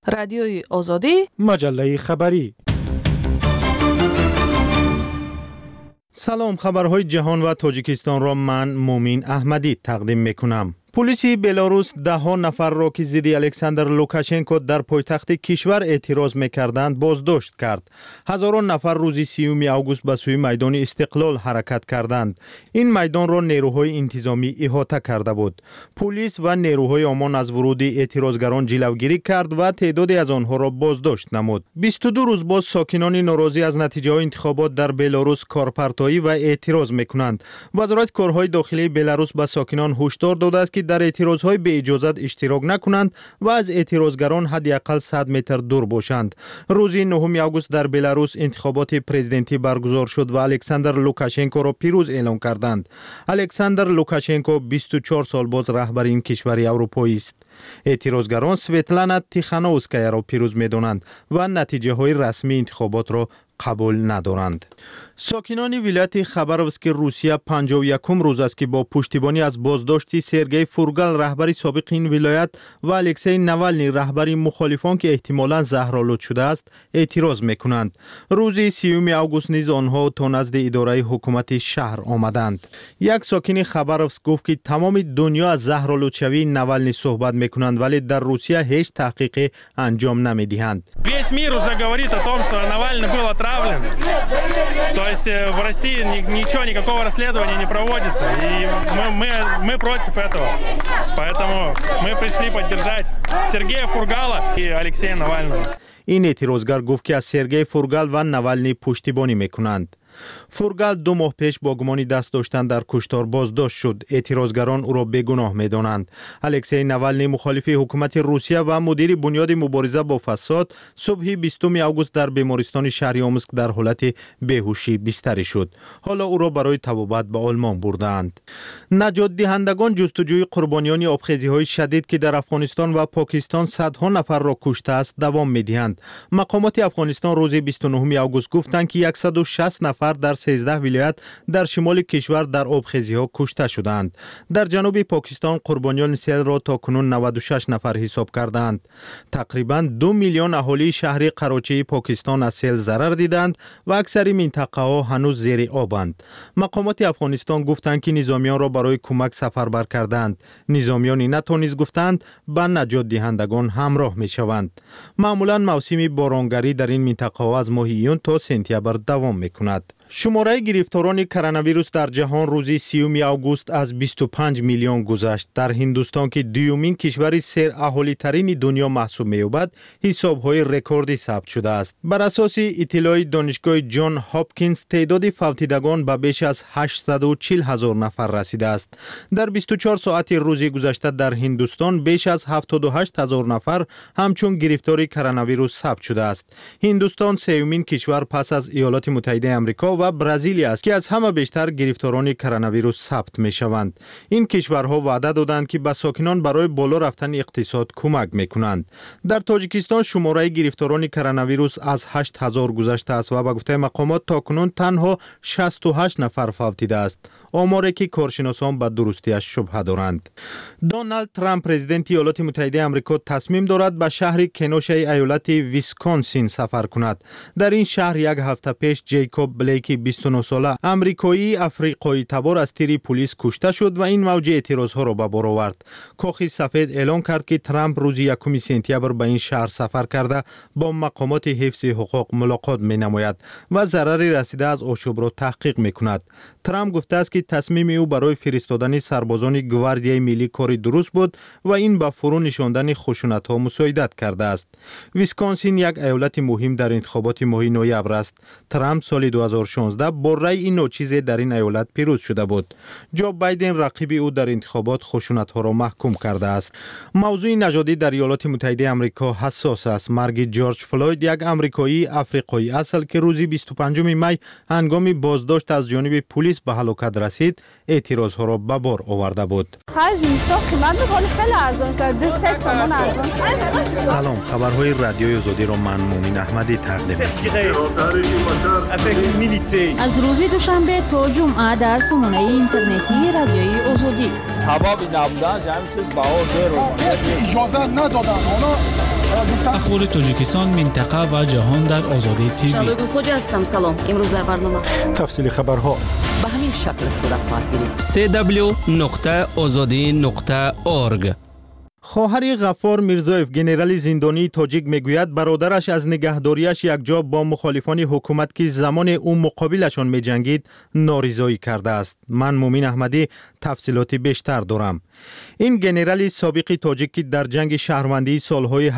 رادیوی آزادی، مجله خبری. سلام، خبرهای جهان و تاجیکستان را من مومین احمدی تقدیم میکنم. پلیس بلاروس 10 نفر را که ضد الکساندر لوکاشنکو در پایتخت کشور اعتراض می‌کردند بازداشت کرد. هزاران نفر روز 30 آگوست به سوی میدان استقلال حرکت کردند. این میدان را نیروهای انتظامی احاطه کرده بود. پلیس و نیروهای امان از ورود اعتراضگران جلوگیری کرد و تعدادی از آنها را بازداشت نمود. 22 روز باز ساکنان ناراضی از نتیجه های انتخابات در بلاروس کارپرتایی و اعتراض می‌کنند. وزارت کارهای داخلی بلاروس به ساکنان هشدار داده است که در اعتراضهای به اجازت اشتراک نکنند و از اعتراضگران حداقل 100 متر دور باشند. روز 9 آگوست در بلاروس انتخابات پرزیدنتی برگزار شد و الکساندر لوکاشنکو را پیروز اعلام کردند. الکساندر لوکاشنکو 24 سال باز رهبر این کشور اروپایی است. اعتراضگران سویتلانا تیخانووسکایا را پیروز می‌دانند و نتیجه های رسمی انتخابات را قبول ندارند. ساکنان ولایت خبروسک روسیه 51 روز است که با پشتیبانی از بازداشت سرگئی فورگال رهبر سابق این ولایت و الکسی نوالنی رهبر مخالفان که احتمالاً زهرآلود شده است اعتراض می‌کنند. روز 30 آگوست نیز آنها تا نزد اداره حکومت شهر آمدند. یک ساکن خبروسک گفت که تمام دنیا از زهرآلود شوی نوالنی صحبت می‌کنند ولی در روسیه هیچ تحقیقی انجام نمی‌دهند. Весь мир уже говорит о том, что Навальный был отравлен. То есть в России ничего, никакого расследования не проводится. И мы против этого. Поэтому мы пришли поддержать Сергея Фургала и Алексея Навального. این اعتراضگر گفت که از سرگئی فورگال و نوالنی پشتیبانی میکنند. فورگال 2 ماه پیش با گمان دست داشتن در کشتار بازداشت شد. اعتراضگران او را بیگناه می‌دانند. الکسی نوالنی مخالف حکومت روسیه و مدیر بنیاد مبارزه با فساد صبح 20 آگوست در بیمارستان شهر آموسک در حالت بیهوشی بستری شد. حالا او را برای طبابت به آلمان بردند. نجات دهندگان جستجوی قربانیان آبخیزی‌های شدید که در افغانستان و پاکستان صدها نفر را کشته است دوام می‌دهند. مقامات افغانستان روز 29 آگوست گفتند که 160 نفر در 13 ولایت در شمال کشور در آبخیزی‌ها کشته شدند. در جنوب پاکستان قربانیان سیل را تا کنون 96 نفر حساب کردند. تقریباً 2 میلیون اهالی شهر قراچی پاکستان از سیل ضرر دیدند و اکثر منطقه ها هنوز زیر آبند. مقامات افغانستان گفتند که نظامیان را برای کمک سفربر کردند. نظامیان نتو نیز گفتند با نجات دهندگان همراه می‌شوند. معمولاً موسم بارانگری در این منطقه ها از ماه ایون تا سپتامبر دوام می‌کند. شماره گرفتاران کرونا ویروس در جهان روز 30 آگوست از 25 میلیون گذشت. در هندوستان که دومین کشور سر اهالی ترین دنیا محسوب می‌یابد، حساب‌های رکوردی ثبت شده است. بر اساس اطلاع دانشگاه جان هاپکینز تعداد فوتیدگان به بیش از 840,000 نفر رسیده است. در 24 ساعت روز گذشته در هندوستان بیش از 78,000 نفر همچون گرفتار کرونا ویروس ثبت شده است. هندوستان سومین کشور پس از ایالات متحده آمریکا و برزیل است که از همه بیشتر گرفتاران کرونا ویروس ثبت می شوند. این کشورها وعده دادند که به ساکنان برای بالا رفتن اقتصاد کمک می کنند. در تاجیکستان شماره گرفتاران کرونا ویروس از 8000 گذشته است و به گفته مقامات تاکنون تنها 68 نفر فوتیده است. آماری که کارشناسان به درستیش شبهه دارند. دونالد ترامپ پرزیدنت ایالات متحده آمریکا تصمیم دارد به شهر کنوشای ایالت ویسکانسین سفر کند. در این شهر یک هفته پیش جیکوب بلیک 29 ساله آمریکایی افریقایی تبار از تیر پلیس کشته شد و این موج اعتراضها را به بار آورد. کاخ سفید اعلام کرد که ترامپ روز 1 سپتامبر به این شهر سفر کرده با مقامات حفظ حقوق ملاقات می نماید و ضرری رسیده از آشوب را تحقیق می کند. ترامپ گفته است که تصمیم او برای فرستادن سربازان گواردیای ملی کاری درست بود و این به فرو نشاندن خشونت‌ها مساعدت کرده است. ویسکانسین یک ایالت مهم در انتخابات ماه نوامبر است. ترامپ سال 2016 با رأی این ناچیز در این ایالت پیروز شده بود. جو بایدن رقیب او در انتخابات خشونت‌ها را محکوم کرده است. موضوع نژادی در ایالات متحده آمریکا حساس است. مرگ جورج فلوید یک آمریکایی افریقایی اصل که روز 25 می هنگام بازداشت از جانب پلیس به هلاکت رسید، اعتراضها را به بار آورده بود. سلام، خبرهای رادیوی آزادی را من مومین احمدی تقدیم می‌کنم. از روز دوشنبه تا جمعه در سامانه اینترنتی رادیوی آزادی. سبب نبودن همین چیز بهار داره. اجازه ندادن. اونا اخبار تاجیکستان، منطقه و جهان در آزادی تیوی. شادو خوجا هستم. سلام. امروز در برنامه تفصیل خبرها به همین شکل صورت خواهد گرفت. www.azadi.org. خواهر غفار میرزایف گنرال زندانی تاجیک میگوید برادرش از نگهداریش یکجا با مخالفان حکومت که زمان او مقابلشان میجنگید نارضایی کرده است. من مومین احمدی تفصیلاتی بیشتر دارم. این گنرال سابق تاجیک که در جنگ شهروندی سالهای 1992-97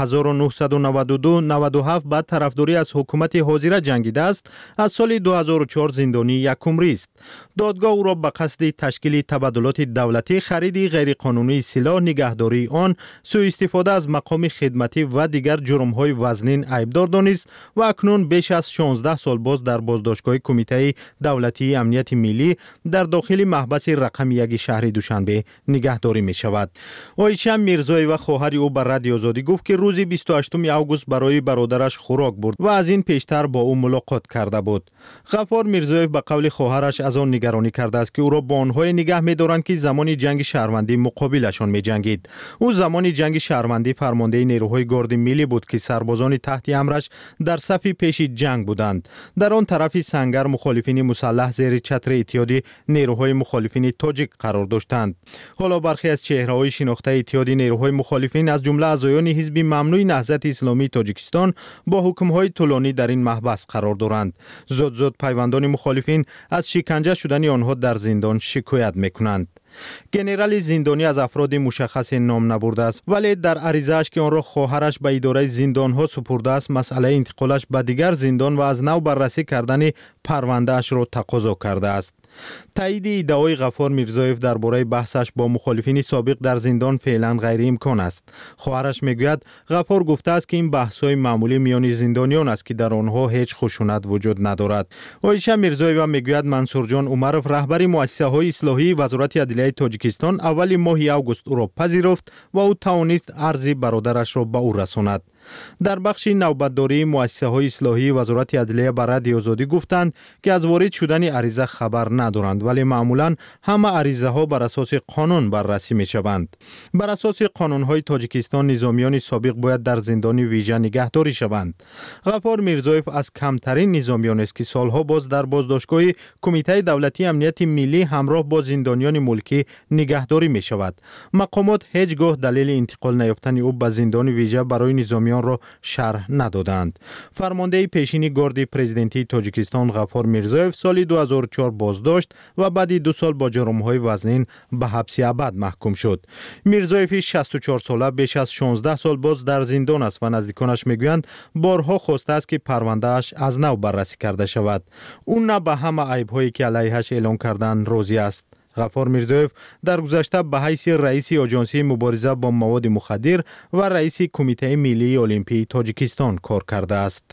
بعد طرفداری از حکومت حاضره جنگیده است، از سال 2004 زندانی یکمری است. دادگاه او را به قصد تشکیل تبادلات دولتی، خرید غیرقانونی سلاح، نگهداری آن، سوء استفاده از مقام خدمتی و دیگر جرم‌های وزنین عیبدار دانست و اکنون بیش از 16 سال باز در بازداشتگاه کمیته دولتی امنیت ملی در داخل محبس رقم 1 شهر دوشنبه نگهداری می شود. عایشه میرزایی و خواهر او بر رادیو آزادی گفت که روز 28 آگوست برای برادرش خوراک برد و از این پیشتر با او ملاقات کرده بود. غفار میرزایی به قول خواهرش از آن نگرانی کرده است که او را با آنها نگه می دارند که زمان جنگ شهروندی مقابلشان می جنگید. او زمان جنگ شهروندی فرمانده نیروهای گارد ملی بود که سربازان تحت امرش در صف پیش جنگ بودند. در آن طرف سنگر مخالفین مسلح زیر چتر اتحاد نیروهای مخالفین تاجیک قرار داشتند. حالا برخی از چهره‌های شناخته اتحاد نیروهای مخالفین از جمله اعضایان حزب ممنوع نهضت اسلامی تاجیکستان با حکم‌های طولانی در این محبس قرار دارند. زود پیوندان مخالفین از شکنجه شدن آنها در زندان شکایت می‌کنند. گنرال زندانی از افراد مشخص نام نبرده است، ولی در عریضه‌اش که آن را خواهرش به اداره زندان‌ها سپرده است، مسئله انتقالش به دیگر زندان و از نو بررسی کردن پرونده‌اش را تقاضا کرده است. تایید ادعای غفار میرزایف درباره بحثش با مخالفین سابق در زندان فعلا غیر امکان است. خواهرش میگوید غفار گفته است که این بحث‌های معمولی میان زندانیان است که در آنها هیچ خشونت وجود ندارد. عایشه میرزایف میگوید منصور جان عمرов رهبر مؤسسه‌های اصلاحی وزارت عدلیه تاجیکستان اول ماه آگوست او را پذیرفت و او توانست عرض برادرش را به او رساند. در بخش نوبتداری مؤسسه‌های اصلاحی وزارت عدلیه بر رادیو آزادی گفتند که از وارد شدن عریضه خبر ندارند، ولی معمولاً همه عریضه‌ها بر اساس قانون بررسی می‌شوند. بر اساس قانون‌های تاجیکستان نظامیان سابق باید در زندان ویژه نگهداری شوند. غفار میرزایف از کمترین نظامیان است که سالها باز در بازداشتگاه کمیته دولتی امنیت ملی همراه با زندانیان ملکی نگهداری می‌شود. مقامات هیچگاه دلیل انتقال نیافتن او به زندان ویژه برای نظامیان را شرح ندادند. فرمانده پیشین گارد پرزیدنتی تاجیکستان غفار میرزایف سال 2004 بازداشت و بعد 2 سال با جرم‌های وزنین به حبس ابد محکوم شد. میرزایف 64 ساله بیش از 16 سال باز در زندان است و نزدیکانش میگویند بارها خواسته است که پرونده‌اش از نو بررسی کرده شود. او نه به همه عیب‌هایی که علیهش اعلام کردند راضی است. غفار میرزایف در گذشته به حیث رئیس آژانسی مبارزه با مواد مخدر و رئیس کمیته ملی المپی تاجیکستان کار کرده است.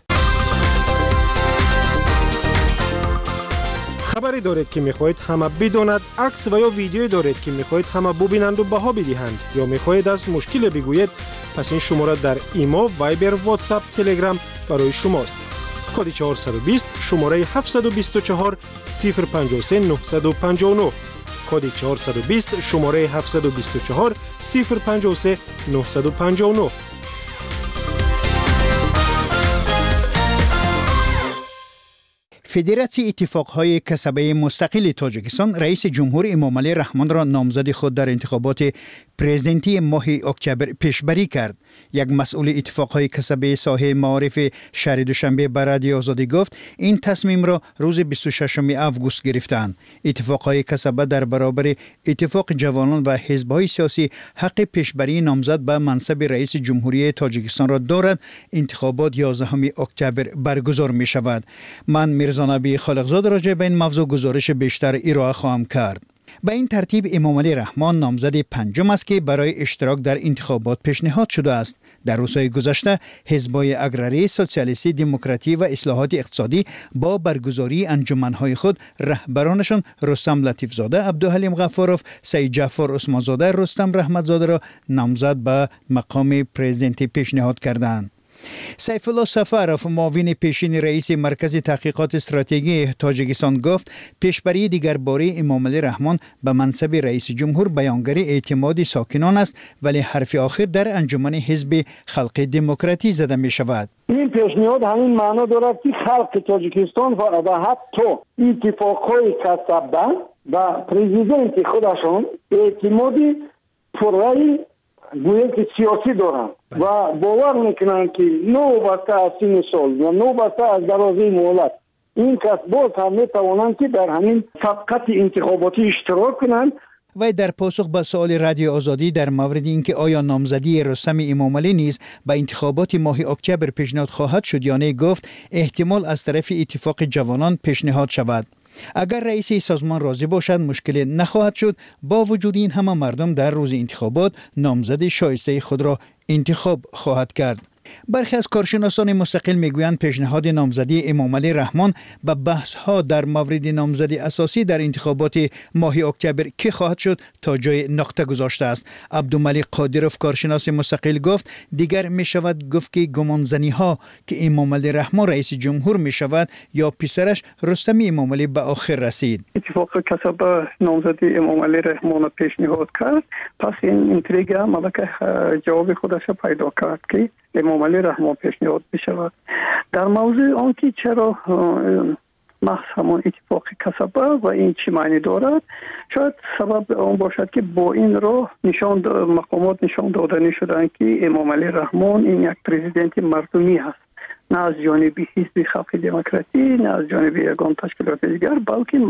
خبری دارید که میخواهید همه بداند، عکس و یا ویدیویی دارید که میخواهید همه ببینند و بها بدهند یا میخواهید از مشکل بگویید، پس این شماره در ایما، وایبر، واتساپ، تلگرام برای شماست. کد 420 شماره 724 053 959 کد 420 شماره 724 053 959. فدراسیون اتفاقهای کسبه مستقل تاجیکستان رئیس جمهور امامعلی رحمان را نامزد خود در انتخابات پرزیدنتی ماه اکتبر پیشبری کرد. یک مسئول اتفاقهای کسبه ساحه معارف شهر دوشنبه بر رادیو آزادی گفت این تصمیم را روز 26 آگوست گرفتند. اتفاقهای کسبه در برابر اتفاق جوانان و حزب‌های سیاسی حق پیشبری نامزد به منصب رئیس جمهوری تاجیکستان را دارد. انتخابات 11 اکتبر برگزار می شود. من میرزا نبی خالقزاد راجع به این موضوع گزارش بیشتر ارائه خواهم کرد. به این ترتیب امامعلی رحمان نامزد پنجم است که برای اشتراک در انتخابات پیشنهاد شده است. در روزهای گذشته حزب‌های اگراری، سوسیالیستی، دموکراتی و اصلاحات اقتصادی با برگزاری انجمن‌های خود رهبرانشان رستم لطیفزاده، عبدالحلیم غفاروف، سید جعفر عثمانزاده، رستم رحمتزاده را نامزد به مقام پرزیدنتی پیشنهاد کردند. سیف الله سفرов معاون پیشین رئیس مرکز تحقیقات استراتژی تاجیکستان گفت پیشبری دیگرباره امامعلی رحمان به منصب رئیس جمهور بیانگر اعتماد ساکنان است، ولی حرف آخر در انجمن حزب خلق دموکراتی زده می شود. این پیشنهاد همین معنا دارد که خلق تاجیکستان و حتی اتفاقهای کسبه و پرزیدنت خودشان اعتمادی پررای گویا که سیاسی دارند و باور میکنند که نوبسته از سین سال و نوبسته از درازه مهلت این کس باز هم میتوانند که در همین سبقت انتخاباتی اشتراک کنند. و در پاسخ به سوال رادیو آزادی در مورد اینکه آیا نامزدی رستم امامعلی نیز به انتخابات ماه اکتبر پیشنهاد خواهد شد یا نه، گفت احتمال از طرف اتفاق جوانان پیشنهاد شود. اگر رئیس سازمان راضی باشد مشکل نخواهد شد. با وجود این همه مردم در روز انتخابات نامزد شایسته خود را انتخاب خواهد کرد. برخی از کارشناسان مستقل میگویند پیشنهاد نامزدی امامعلی رحمان به بحث ها در مورد نامزدی اساسی در انتخابات ماه اکتبر که خواهد شد تا جای نقطه گذاشته است. عبدالملک قادروف کارشناس مستقل گفت دیگر می شود گفت که گمانزنی ها که امامعلی رحمان رئیس جمهور می شود یا پسرش رستم امامعلی به آخر رسید. اتفاق کسب نامزدی امامعلی رحمان پیشنهاد کرد، پس این انتریگا ملکه جواب خودش پیدا کرد که امامعلی رحمان پیشنهاد بشود. در موضوع آنکه چرا محض همان اتفاق کسبه و این چی معنی دارد، شاید سبب آن باشد که با این راه مقامات نشان دادنی شدند که امامعلی رحمان این یک پرزیدنت مردمی هست، نه از جانب حزب خلق دموکراتی، نه از جانب یگان تشکیلات دیگر، بلکه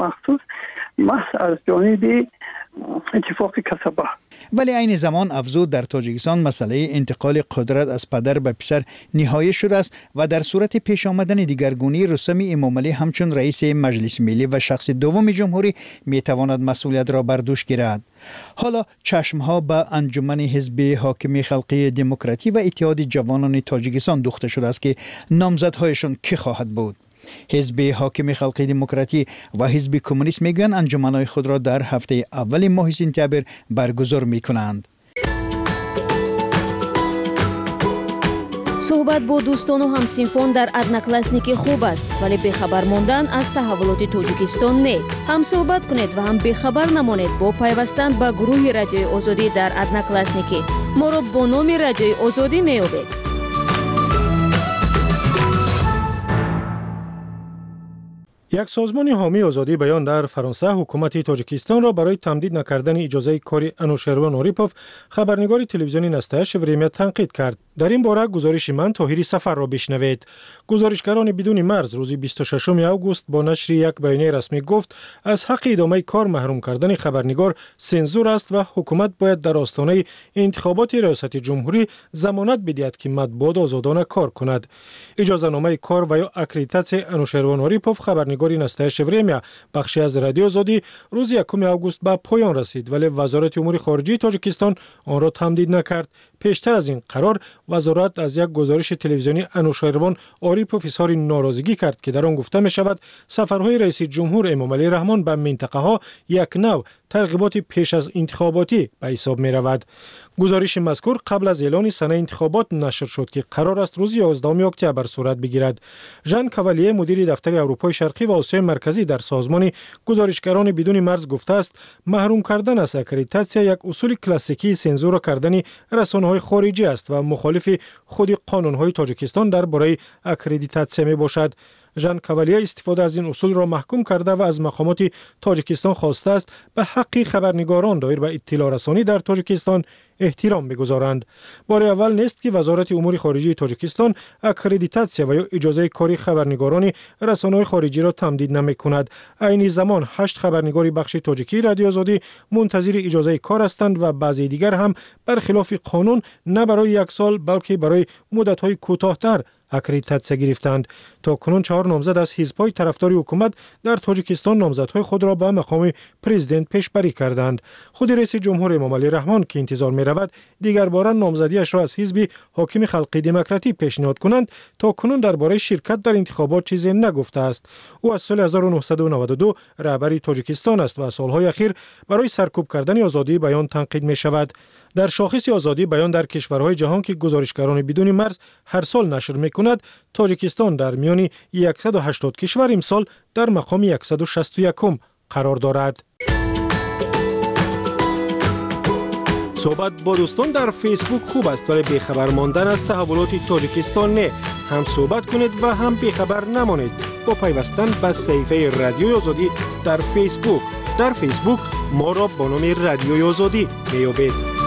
محض از جانب اتفاق کسبه. ولی عین زمان افزود در تاجیکستان مسئله انتقال قدرت از پدر به پسر نهایی شده است و در صورت پیش آمدن دیگرگونی رستم امامعلی همچون رئیس مجلس ملی و شخص دوم جمهوری میتواند مسئولیت را بر دوش گیرد. حالا چشمها به انجمن حزب حاکم خلق دموکراتی و اتحاد جوانان تاجیکستان دوخته شده است که نامزدهایشان کی خواهد بود. حزب حاکم خلق دموکراتی و حزب کمونیست میگویند انجمنهای خود را در هفته اول ماه سپتامبر برگزار میکنند. صحبت با دوستان و همسینفان در ادناکلاسنیک خوب است، ولی بخبر ماندن از تحولات تاجیکستان نه. هم صحبت کنید و هم بخبر نمانید با پیوستن به گروه رادیوی آزادی در ادناکلاسنیک. ما را با نام رادیوی آزادی میابید. یک سازمان حامی آزادی بیان در فرانسه حکومت تاجیکستان را برای تمدید نکردن اجازه کار انوشروان اوریپوف خبرنگار تلویزیونی نستایش وریمیا تنقید کرد. در این باره گزارش من طاهری سفر را بشنوید. گزارشگران بدون مرز روز 26 اوگوست با نشر یک بیانیه رسمی گفت از حق ادامه کار محروم کردن خبرنگار سنزور است و حکومت باید در آستانه انتخابات ریاست جمهوری ضمانت بدهد که مطبوعات آزادانه کار کند. اجازه نامه کار و یا اکریدیتاسیون انوشروان اوریپوف خبرنگار نستایش وریمیا بخشی از رادیو آزادی روز 1 اوگوست به پایان رسید، ولی وزارت امور خارجه تاجیکستان آن را تمدید نکرد. پیشتر از این قرار وزارت از یک گزارش تلویزیونی انوشروان اوریپوف اظهار ناراضگی کرد که در آن گفته می شود سفرهای رئیس جمهور امامعلی رحمان به منطقه ها یک نوع ترغیبات پیش از انتخاباتی به حساب می رود. گزارش مذکور قبل از اعلان سنه انتخابات نشر شد که قرار است روز 11 اکتبر صورت بگیرد. ژان کاوالیه مدیر دفتر اروپای شرقی و آسیای مرکزی در سازمان گزارشگران بدون مرز گفته است محروم کردن از اکریدیتاسیون یک اصول کلاسیکی سانسور کردن رسانه‌های خارجی است و مخالف خود قانون‌های تاجیکستان درباره اکریدیتاسیون می باشد. ژان کاوالیه استفاده از این اصول را محکوم کرده و از مقامات تاجیکستان خواسته است به حق خبرنگاران دایر به اطلاع رسانی در تاجیکستان احترام بگذارند. بار اول نیست که وزارت امور خارجه تاجیکستان اکریدیتاسیون و یا اجازه کاری خبرنگاران رسانه‌های خارجی را تمدید نمی‌کند. عین زمان 8 خبرنگار بخش تاجیکی رادیو آزادی منتظر اجازه کار هستند و بعضی دیگر هم برخلاف قانون نه برای 1 سال بلکه برای مدت‌های کوتاه‌تر اکریدیتاسیون گرفتند. تا کنون 4 نامزد از حزب‌های طرفدار حکومت در تاجیکستان نامزدهای خود را به مقام پرزیدنت پیشبری کردند. خود رئیس جمهور امامعلی رحمان که انتظار می‌رود دیگر بار نامزدیش را از حزب حاکم خلق دموکراتی پیشنهاد کنند، تا کنون درباره شرکت در انتخابات چیزی نگفته است. او از سال 1992 رهبر تاجیکستان است و سالهای اخیر برای سرکوب کردن آزادی بیان تنقید می‌شود. در شاخص آزادی بیان در کشورهای جهان که گزارشگران بدون مرز هر سال نشر می‌کند، تاجیکستان در میان 180 کشور امسال در مقام 161 قرار دارد. صحبت با دوستان در فیسبوک خوب است ولی بیخبر ماندن از تحولات تاجیکستان نه. هم صحبت کنید و هم بیخبر نمانید با پیوستن به صفحه رادیوی آزادی در فیسبوک. در فیسبوک ما را با نام رادیوی آزادی میابید.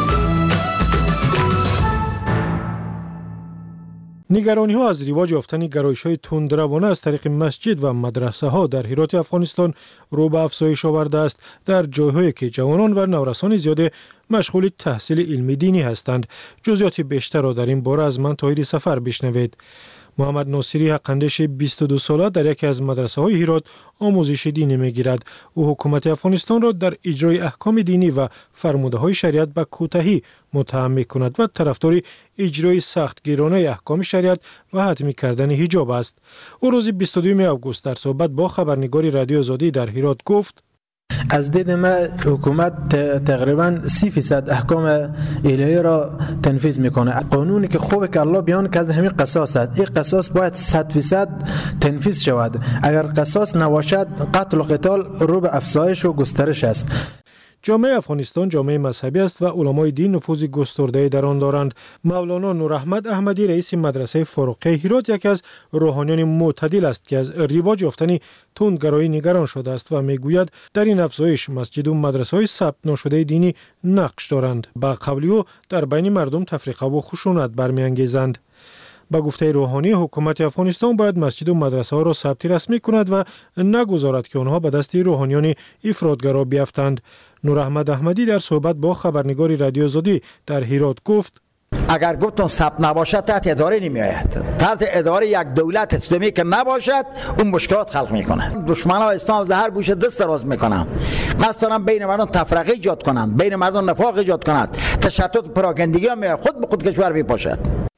نگرانی ها از رواج یافتن گرایش های تندروانه از طریق مسجد و مدرسه ها در هرات افغانستان رو به افزایش آورده است در جایهایی که جوانان و نورسان زیاده مشغول تحصیل علمی دینی هستند. جزئیات بیشتر را در این باره از من طاهری سفر بشنوید. محمد ناصری حقاندیش 22 ساله در یکی از مدرسه های هرات آموزش دینی میگیرد. او حکومت افغانستان را در اجرای احکام دینی و فرموده های شریعت به کوتاهی متهم میکند و طرفدار اجرای سختگیرانه احکام شریعت و حتمی کردن حجاب است. او روز 22 آگوست در صحبت با خبرنگار رادیو آزادی در هرات گفت: از دید ما حکومت تقریبا 30% احکام الهی را تنفیذ میکنه. قانونی که خوبه که الله بیان کرده همین قصاص است. این قصاص باید 100% تنفیذ شود. اگر قصاص نباشد قتل و قتال رو به افزایش و گسترش است. جامعه افغانستان جامعه مذهبی است و علمای دین نفوذ گسترده در آن دارند. مولانا نوراحمد احمدی رئیس مدرسه فاروقیه هرات یکی از روحانیان معتدل است که از رواج یافتن تندگرایی نگران شده است و میگوید در این افزایش مسجد و مدرسه های ثبت نشده دینی نقش دارند. با قبلی او در بین مردم تفریقه و خشونت برمیانگیزند. با گفته روحانی حکومت افغانستان باید مسجد و مدرسه ها را ثبت رسمی کند و نگذارد که آنها به دست روحانیان افراطگرا بیفتند. نوراحمد احمدی در صحبت با خبرنگار رادیو آزادی در هرات گفت: اگر گفتم ثبت نباشد تحت اداره نمی آید. تحت اداره یک دولت اسلامی که نباشد اون مشکلات خلق میکنه. دشمنان اسلام از هر گوشه دست دراز میکنن. قصد دارن بین مردم تفرقه ایجاد کنند، بین مردم نفاق ایجاد کنند، تشتت پراگندگی هم خود به خود کشور میپاشد.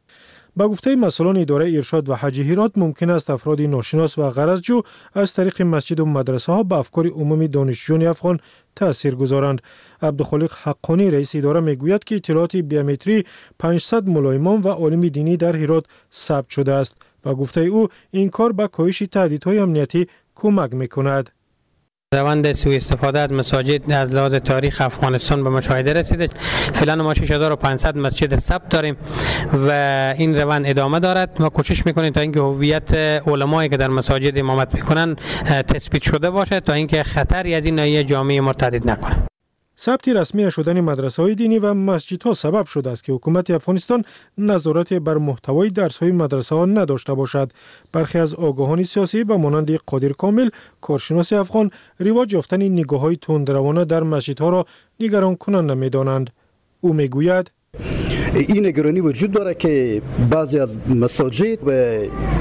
با گفته مسئولان اداره ارشاد و حج هرات ممکن است افراد ناشناس و غرضجو از طریق مسجد و مدرسه ها به افکار عمومی دانشجویان افغان تأثیر گذارند. عبدالخالق حقانی رئیس اداره میگوید که اطلاعات بیومتری 500 ملا امام و عالم دینی در هرات ثبت شده است. با گفته او این کار به کاهش تهدیدهای امنیتی کمک میکند. روند سوء استفاده از مساجد از لحاظ تاریخ افغانستان به مشاهده رسیده. فعلا ما 6500 مسجد ثبت داریم و این روند ادامه دارد. ما کوشش میکنیم تا اینکه هویت علمایی که در مساجد امامت میکنن تثبیت شده باشه تا اینکه خطری از این ناحیه جامعه ما تهدید نکنه. ثبت رسمی نشدن مدرسه‌های دینی و مسجدها سبب شده است که حکومت افغانستان نظارت بر محتوای درس‌های مدرسه‌ها نداشته باشد. برخی از آگاهان سیاسی به مانند قادر کامل، کارشناس افغان، رواج یافتن نگاه‌های تندروانه در مسجدها را نگران کننده می‌دانند. او میگوید: این نگرانی وجود داره که بعضی از مساجد و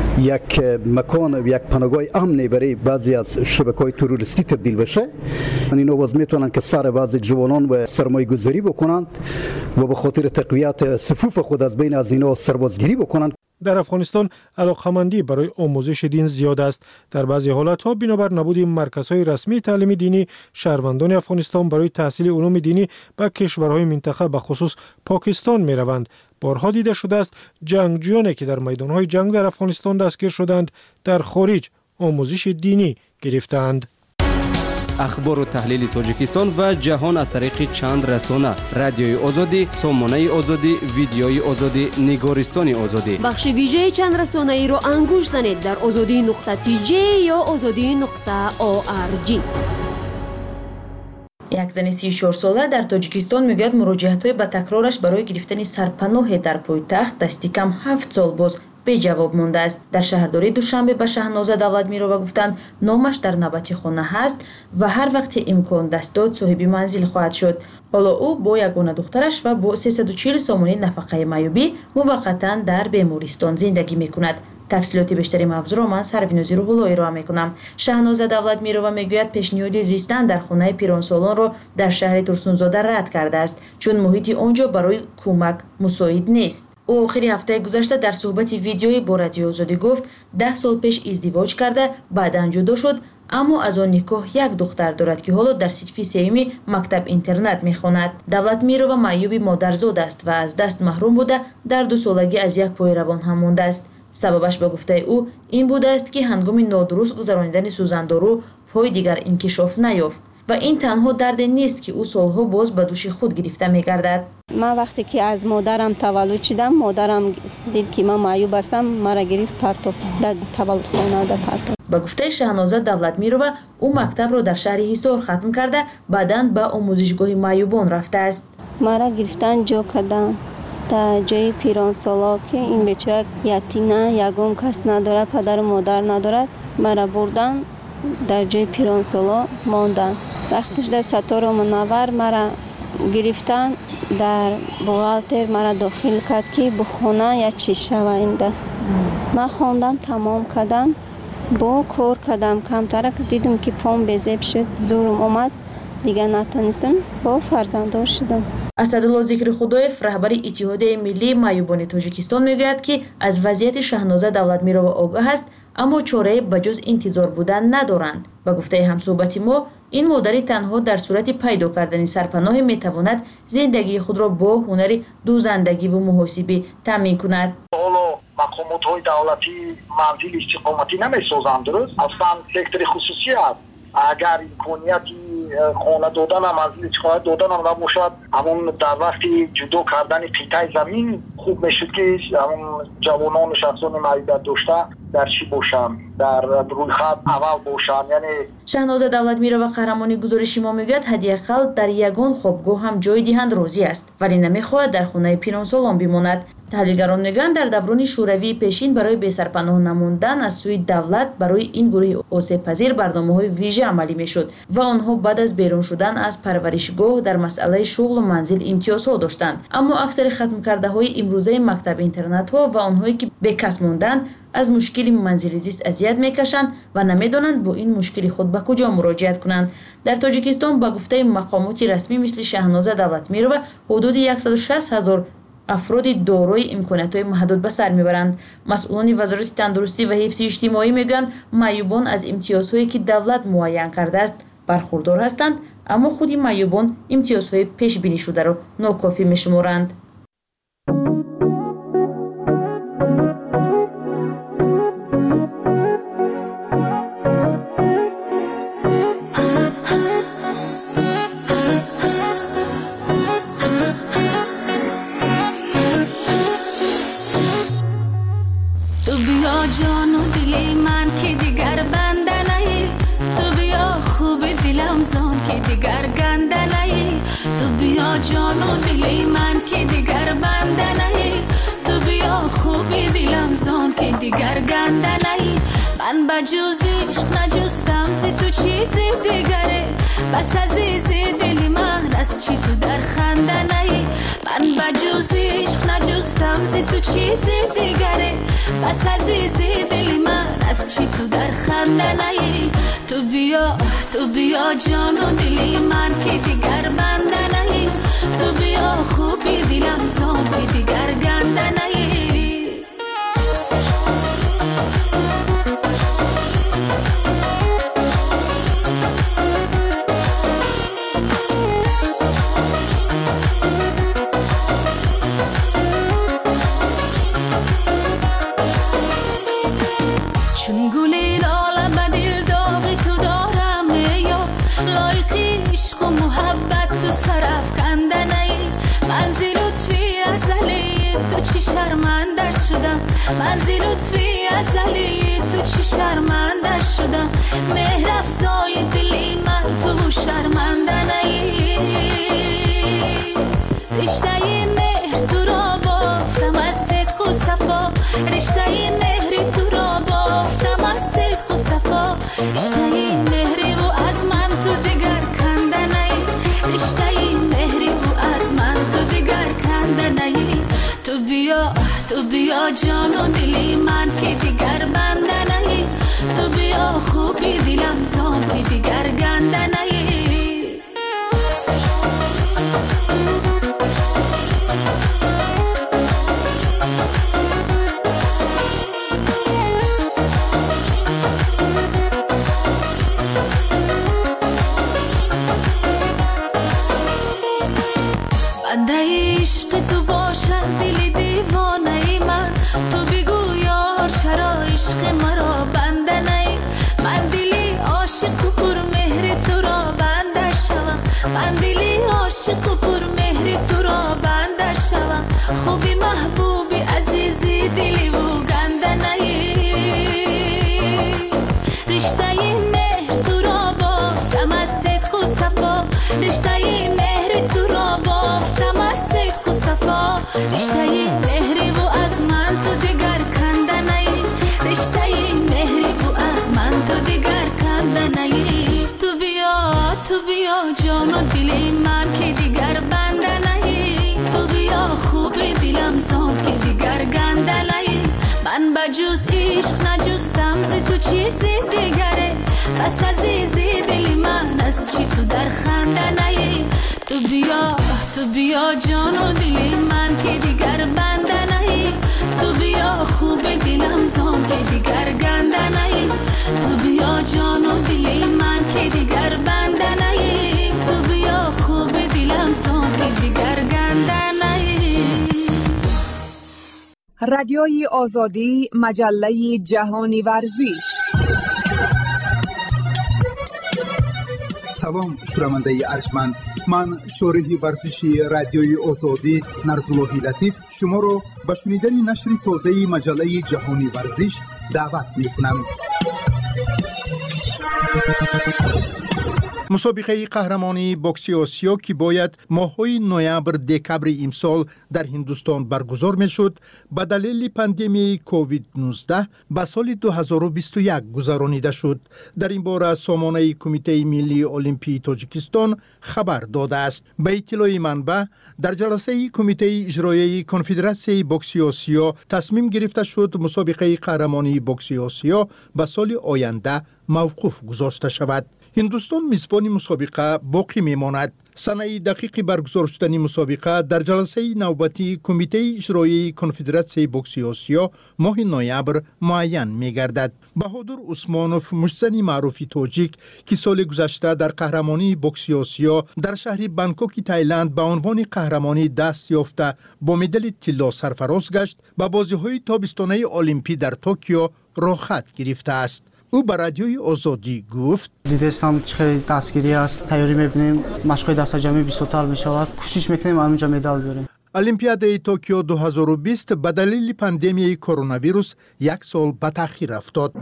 یک مکان و یک پناهگاه امنی برای بعضی از شبکه‌های تروریستی تبدیل بشه. اینا باز میتونن که سر بعضی جوانان و سرمایه گذاری بکنند و به خاطر تقویت صفوف خود از بین از اینا سربازگیری بکنند. در افغانستان علاقه‌مندی برای آموزش دین زیاد است. در بعضی حالت‌ها بنابر نبود مرکزهای رسمی تعلیم دینی، شهروندان افغانستان برای تحصیل علوم دینی به کشورهای منطقه به خصوص پاکستان می‌روند. بارها دیده شده است جنگجویانی که در میدان‌های جنگ در افغانستان دستگیر شدند در خارج آموزش دینی گرفتند. اخبار و تحلیل تاجیکستان و جهان از طریق چند رسانه: رادیوی آزادی، سامانه آزادی، ویدیوی آزادی، نگارستان آزادی. بخش ویژه چند رسانه‌ای رو انگوش زنید در azadi.tj یا azadi.org. یک زن 34 ساله در تاجیکستان میگوید مراجعت‌های با تکرارش برای گرفتن سرپناه در پایتخت دستی کم 7 سال باز به جواب مانده است. در شهرداری دوشنبه به شهنازه دولتمیرova گفتند نامش در نوبتی خانه هست و هر وقت امکان دست داد صاحب منزل خواهد شد. حالا او با یگانه دخترش و با 340 سامانه نفقه معیوبی موقتا در بیمارستان زندگی میکند. تفصیلات بیشتری موضوع را من سروینوزی روح‌الله ارائه میکنم. شهنازه دولتمیرova میگوید پیشنهاد زیستن در خانه پیرانسالان را در شهر ترسونزاده رد کرده است چون محیط آنجا برای کمک مساعد نیست. او آخر هفته گذشته در صحبت ویدیویی با رادیو آزادی گفت 10 سال پیش ازدواج کرده بعداً جدا شد аммо аз он никоҳ як духтар дорад ки ҳоло дар синфи сеюми мактаб интернат мехонад. Давлатмирова маъюби модарзод аст ва аз даст маҳрум буда дар 2 солагӣ аз як пои равон ҳам мондааст. Сабабаш ба гуфтаи ӯ ин будааст ки ҳангоми нодуруст гузаронидани сӯзандору пои дигар инкишоф наёфт ва ин танҳо дарде нест ки ӯ солҳо боз ба дӯши худ гирифта мегардад. من وقتی که از مادرم تولد شدم مادرم دید که من معیوب هستم مرا گرفت پرتاب در تولد خانه در پرتاب. با گفته شهنازه دولتمیرова او مکتب را در شهر حصار ختم کرده بعداً به آموزشگاه معیوبان رفته است. مرا گرفتن جا کردن در جای پیرانسالا که این بیچاره یتیمه یگم کس نداره پدر و مادر ندارد مرا بردن در جای پیرانسالا ماندن. وقتش در ستاره منور مرا گرفتن در بوغالتر مرا داخل کرد که بخونه یا چی شوینده. من خواندم تمام کردم با کار کردم کمتر دیدم که پام بزیب شد زورم اومد دیگه نتونستم با فرزنددار شدم. اسدالله ذکرخدایف رهبر اتحادیه ملی معیوبان تاجیکستان میگوید که از وضعیت شهنازه دولتمیرова آگاه است اما چاره بجز انتظار بودن ندارند. با گفته همصحبت ما این مادری تنها در صورت پیدا کردن سرپناه میتواند زندگی خود را با هنر دوزندگی و محاسبه تامین کند. مقامات دولتی منزل استقامتی نمیسازند درست؟ اصلا سکتور خصوصی است. اگر امکانیتی خانه دادن منزل چقدر دادن هم نباشد همون در وقت جدا کردن قطعه زمین خوب میشد که همون جوانان و شخصان معیوبیت داشته در چی باشن در روی خط اول باشن. یعنی شهنازه دولتمیرова قهرمانی گزارشی ما میگوید حداقل در یگان خوابگاه هم جای دهند راضی است ولی نمیخواهد در خانه پیرانسالان بماند. تحلیلگران میگویند در دوران شوروی پیشین برای بی‌سرپناه نموندن از سوی دولت برای این گروه آسیب‌پذیر برنامه‌های ویژه عملی میشد و آنها بعد از بیرون شدن از پرورشگاه در مسئله شغل و منزل امتیازها داشتند. اما اکثر ختم کرده‌های امروزه مکتب اینترنت‌ها و آنهایی که بی‌کس ماندند از مشکل منزل زیست اذیت میکشند و نمیدانند با این مشکل خود به کجا مراجعت کنند. در تاجیکستان با گفته مقامات رسمی مثل شهنازه دولتمیرova حدود 160,000 افراد دارای امکانات‌های محدود به سر میبرند. مسئولان وزارت تندرستی و حفظ اجتماعی میگویند معیوبان از امتیازهایی که دولت معین کرده است برخوردار هستند اما خود معیوبان امتیازهای پیش بینی شده را ناکافی میشمارند. جان و دل من که دیگر بنده نهی تو بیا خوب دلم زان که دیگر گنده نهی تو بیا جان و دل من که دیگر بنده نهی تو بیا خوب دلم زان که دیگر گنده نهی من بجز عشق نجستم زی تو چیز دیگره بس عزیز دل من از چی تو در خنده نهی من بجز عشق نجستم زی تو چیز دیگره بس عزیز دل من از چی تو در خنده نهی تو بیا جان و دل من که دیگر بنده نهی تو بیا خوبی دلم زان که دیگر گنده نهی چون گلی لاله به دل داغی تو دارم یا لایقی عشق و محبت تو سرف کنده نی من زی لطفی ازلی تو چی شرمنده شدم من زی لطفی ازلی تو چی شرمنده شدم مهر افزای دلی من تو شرمنده نی رشته مهر تو را بافتم از صدق و صفا رشته مهر تو را بافتم از صدق و صفا رشته مهری و از من تو دیگر کنده نی رشته مهری و از من تو دیگر کنده نی تو بیا جان و دلی من که دیگر بنده نی تو بیا خوبی دلم زان که دیگر گنده نی عشق مرا بندنی من دلی عاشق و پر مهر تو را بنده شوم من دلی عاشق و پر مهر تو را بنده شوم خوبی محبوبی عزیزی دلی و گندنی رشته مهر تو را بافتم از صدق و صفا رشته مهر تو را بافتم از صدق و صفا رشته مهری و از من تو دیگر کندنی رشته مهری و از من تو دیگر کندنی تو بیا جان و دلی من که دیگر بندنی تو بیا خوب دلم زان که دیگر گندنی من بجوز عشق نجستم ز تو چیزی دیگره بس عزیزی دلی من از چی تو در خندنی تو بیا جان و دلی من که دیگر بندنی تو بیا خوب دلم زان که دیگر گندنی تو بیا جان و دلی من که دیگر بندنی تو بیا خوب دلم زان که دیگر گندنی. رادیوی آزادی، مجله جهانی ورزش. سلام شنونده ارجمند، من شارح ورزشی رادیوی آزادی نرزاللهی لطیف شما را به شنیدن نشر تازه مجله جهانی ورزش دعوت می‌کنم. مسابقه قهرمانی بوکسی آسیا که باید ماه‌های نوامبر دکبر امسال در هندوستان برگزار می‌شد به دلیل پاندمی کووید 19 به سال 2021 گذرانیده شد. در این باره سامانه کمیته ملی المپی تاجیکستان خبر داده است. به اطلاع منبع در جلسه کمیته اجرایی کنفدراسیون بوکسی آسیا تصمیم گرفته شد مسابقه قهرمانی بوکسی آسیا به سال آینده موقوف گذاشته شود. هندوستان میزبان مسابقه باقی میماند. سنه دقیق برگزار شدن مسابقه در جلسه نوبتی کمیته اجرایی کنفدراسیون بوکسی آسیا ماه نوامبر معین میگردد. بهادر عثمانوف مجزنی معروف تاجیک که سال گذشته در قهرمانی بوکسی آسیا در شهر بانکوک تایلند به عنوان قهرمانی دست یافته با مدال طلا سرفراز گشت، به بازی‌های تابستانه المپی در توکیو راحت گرفته است. او به رادیوی آزادی گفت: دیدستم چه دستگیری است، تیاری می‌بینیم، مشق‌های دستجمعی 20 سال می‌شود، کوشش می‌کنیم اونجا مدال بیاریم. المپیاد توکیو 2020 به دلیل پاندمی کرونا ویروس یک سال به تأخیر افتاد.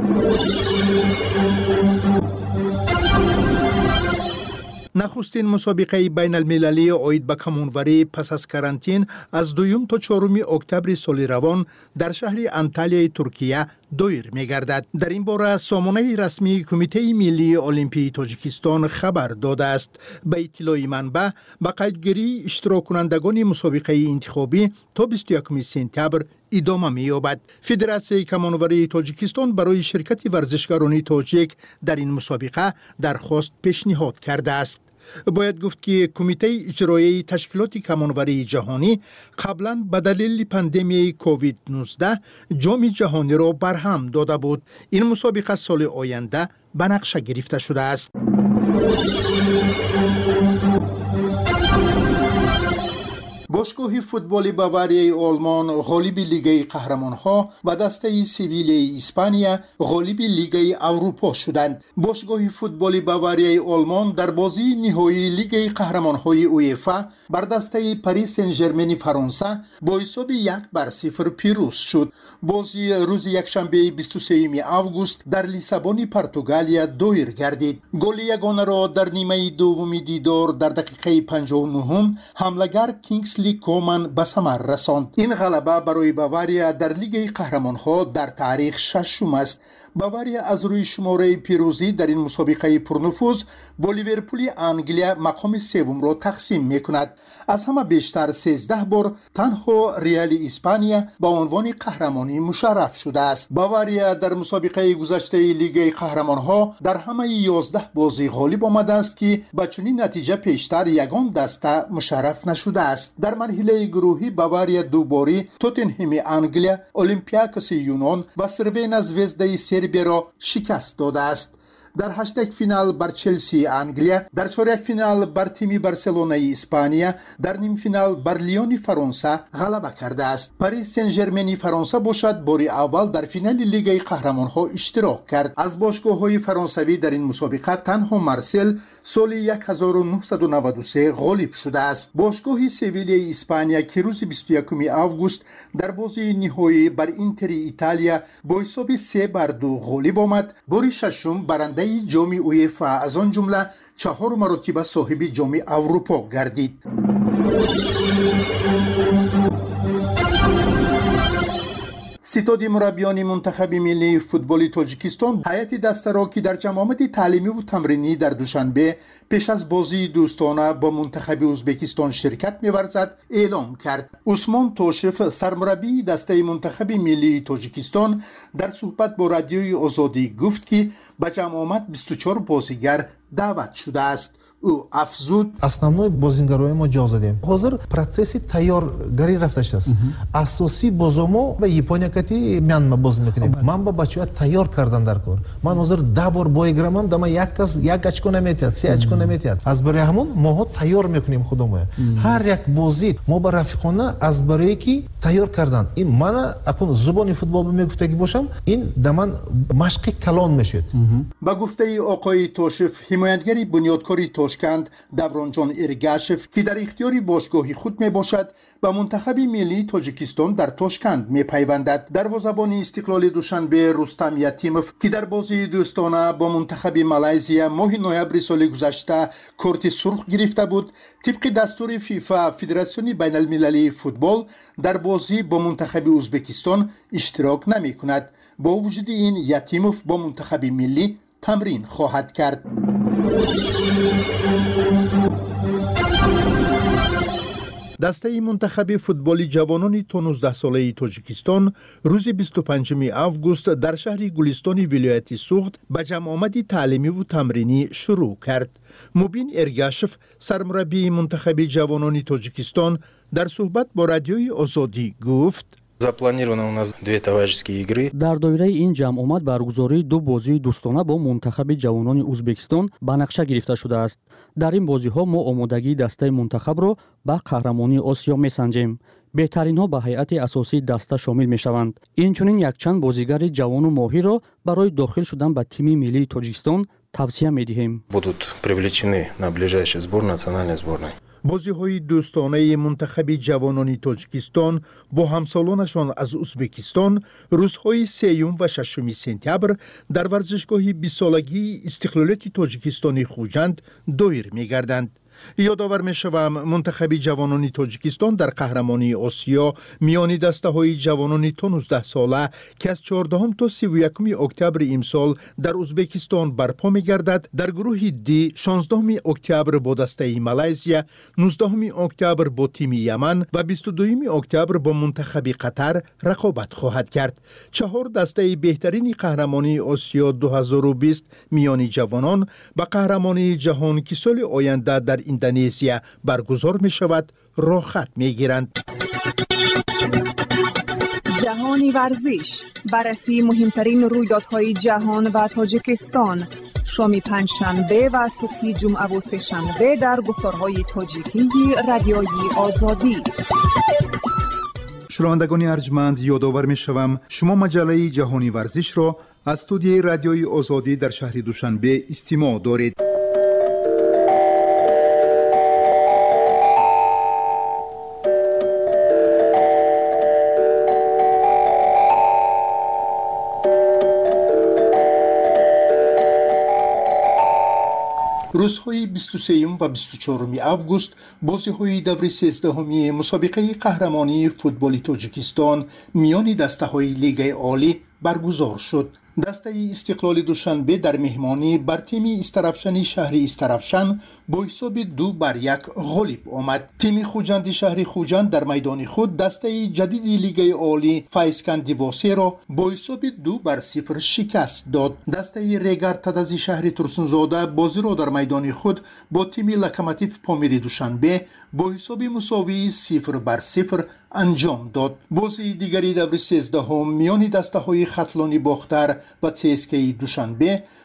نخستین مسابقه بین المللی عاید به کمانوری پس از کرانتین از 2 تا 4 اکتبر سال روان در شهر انتالیا ترکیه دایر می‌گردد. در این باره سامانه رسمی کمیته ملی المپی تاجیکستان خبر داده است. به اطلاع منبع به قیدگیری اشتراک کنندگان مسابقه انتخابی تا 21 سپتامبر ادامه می‌یابد. فدراسیون کمانوری تاجیکستان برای شرکت ورزشکاران تاجیک در این مسابقه درخواست پیشنهاد کرده است. باید گفت که کمیته اجرایی تشکیلات کمانوری جهانی قبلا به دلیل پاندمی کووید 19 جام جهانی را برهم داده بود. این مسابقه سال آینده به نقشه گرفته شده است. باشگاه فوتبال باواریای آلمان غالب لیگ قهرمان‌ها و دسته سیویل اسپانیا غالب لیگ اروپا شدند. باشگاه فوتبال باواریای آلمان در بازی نهایی لیگ قهرمان‌های اوئفا بر دسته پاریس سن ژرمن فرانسه با حساب 1-0 پیروز شد. بازی روز یکشنبه 23 آگوست در لیسابون پرتغالیا دایر گردید. گل یگانه را در نیمه دوم دیدار در دقیقه 59 حمله‌گر کینگسلی کومن به ثمر رساند. این غلبه برای باواریا در لیگ قهرمان‌ها در تاریخ ششم است. باواریا از روی شماره پیروزی در این مسابقه پرنفوذ با لیورپول انگلیا مقام سوم را تقسیم می‌کند. از همه بیشتر 13 بار تنها ریال اسپانیا با عنوان قهرمانی مشرف شده است. باواریا در مسابقه گذشته لیگ قهرمان‌ها در همه 11 بازی غالب آمده است که با چنین نتیجه پیشتر یگان دسته مشرف نشده است. در مرحله گروهی باواریا دوباره توتنهم انگلیا، اولمپیاکوس یونان و سروینا زvezda سربیا را شکست داده است. در هشتگ فینال بر چلسی انگلیا، در چهارک فینال بر تیم بارسلونا اسپانیا، در نیم فینال بر لیون فرانسه غلبه کرده است. پاریس سن ژرمن فرانسه باشد باری اول در فینال لیگ قهرمان‌ها اشتراک کرد. از باشگاه‌های فرانسوی در این مسابقه تنها مارسل سال 1993 غالب شده است. باشگاه سویل اسپانیا که روز 21 آگوست در بازی نهایی بر اینتر ایتالیا با حساب 3-2 غالب آمد، بار ششم برنده جام اویفا از آن جمله 4 مرتبه صاحب جام اروپا گردید. ستاد مربیان منتخب ملی فوتبال تاجیکستان هیئت دسته را که در جمع تعلیمی و تمرینی در دوشنبه پیش از بازی دوستانه با منتخب ازبکستان شرکت می‌ورزد اعلام کرد. عثمان توشف سرمربی دسته منتخب ملی تاجیکستان در صحبت با رادیوی آزادی گفت که به جمع 24 بازیگر دعوت شده است. او افزود основной бозингарои мо ҷо задем. ҳозир протсесси тайёргарӣ рафта шудааст. асосӣ бозо мо ба Япония кати Мянма боз мекунем. ман ба бачаҳоя тайёр кардан дар кор. ман ҳозир 10 бор бо играмам дама як кас як очко наметиҳад, 3 очко наметиҳад. аз барои ҳамон моҳо тайёр мекунем худомоя. ҳар як бозӣ мо ба рафиқона аз барое ки тайёр кардан. ин мана акун зубони футбол мегуфта ки бошам, ин да ман машқи калон мешуд. ба гуфтаи оқои Тошев, ҳимоятгари бунёдкори Тошканд Давронҷон Эргашев ки дар ихтиёри бошгоҳи худ мебошад, ба мунтахаби миллии Тоҷикистон дар Тошканд мепайвандад. дарвозабони Истиқлоли Душанбе Рустам Ятимов ки дар бозии дӯстона бо мунтахаби Малайзия моҳи ноябри соли гузашта корти сурх гирифта буд, тибқи дастури ФИФА Федератсиони байналмилалии футбол дар бозӣ бо мунтахаби Узбекистон иштирок намекунад. бо вуҷуди ин Ятимов бо мунтахаби миллӣ тамрин хоҳад кард. дастаи мунтахаби футболи ҷавонони то 19 солаи Тоҷикистон рӯзи 25 август дар шаҳри Гулистони вилояти Суғд ба ҷамъомади таълимиву тамринӣ шурӯъ кард. Мубин Эргашев, сармураббии мунтахаби ҷавонони Тоҷикистон, дар суҳбат бо радиои Озодӣ гуфт: Запланировано у нас 2 товарищеские игры. Дар доираи ин ҷамъомад баргузории 2 бозии дӯстона бо мунтахаби ҷавонони Узбекистон ба нақша гирифта шудааст. Дар ин бозиҳо мо омодагии дастаи мунтахабро ба қаҳрамонии Осиё месанҷем. беҳтаринҳо ба ҳайати асосии даста шомил мешаванд. Инчунин якчанд бозигари ҷавону моҳирро барои дохил шудан ба тими миллии Тоҷикистон тавсия медиҳем. Будут привлечены на ближайший сбор национальной сборной. бозиҳои дӯстонаи мунтахаби ҷавонони Тоҷикистон бо ҳамсолонашон аз Узбекистон рӯзҳои 3 ва 6 сентябр дар варзишгоҳи 20-солагии Истиқлолияти Тоҷикистони Хуҷанд доир мегарданд. ёдовар мешавам, мунтахаби ҷавонони Тоҷикистон дар қаҳрамонии Осиё миёни дастаҳои ҷавонони то 19 сола ки аз 14 то 31 октябри имсол дар Узбекистон барпо мегардад, дар гурӯҳи Д 16 октябр бо дастаи Малайзия, 19 октябр бо тими Яман ва 22 октябр бо мунтахаби Қатар рақобат хоҳад кард. 4 дастаи беҳтарини қаҳрамонии Осиё 2020 миёни ҷавонон ба қаҳрамонии ҷаҳон ки соли оянда дар Индонезия баргузор мешавад рохат мегиранд. ҷаҳони варзиш, барраси муҳимтарин рӯйдодҳои ҷаҳон ва Тоҷикистон. шоми панҷшанбе ва субҳи ҷумъаву сешанбе дар гуфторҳои тоҷикии радиои Озодӣ. шунавандагони арҷманд, ёдовар мешавам, шумо маҷаллаи ҷаҳони варзишро аз студияи радиои Озодӣ дар шаҳри Душанбе истимоъ доред. рӯзҳои 23 ва 24 август бозиҳои даври 13-уми мусобиқаи қаҳрамонии футболи Тоҷикистон миёни дастаҳои Лигаи олӣ баргузор шуд. дастаи Истиқлоли Душанбе дар меҳмонӣ бар тими Истарафшани шаҳри Истарафшан бо ҳисоби 2-1 ғолиб омад. тими Хуҷанди шаҳри Хуҷанд дар майдони худ дастаи ҷадиди Лигаи олӣ Файзканди Восеро бо ҳисоби 2-0 шикаст дод. дастаи Регар Тадази шаҳри Турсунзода бозиро дар майдони худ бо тими Локомотив Помири Душанбе бо ҳисоби мусовии 0-0 анҷом дод. бозии дигари даври 13 миёни дастаҳои Хатлони Бохтар ва ЦСКАи Душанбе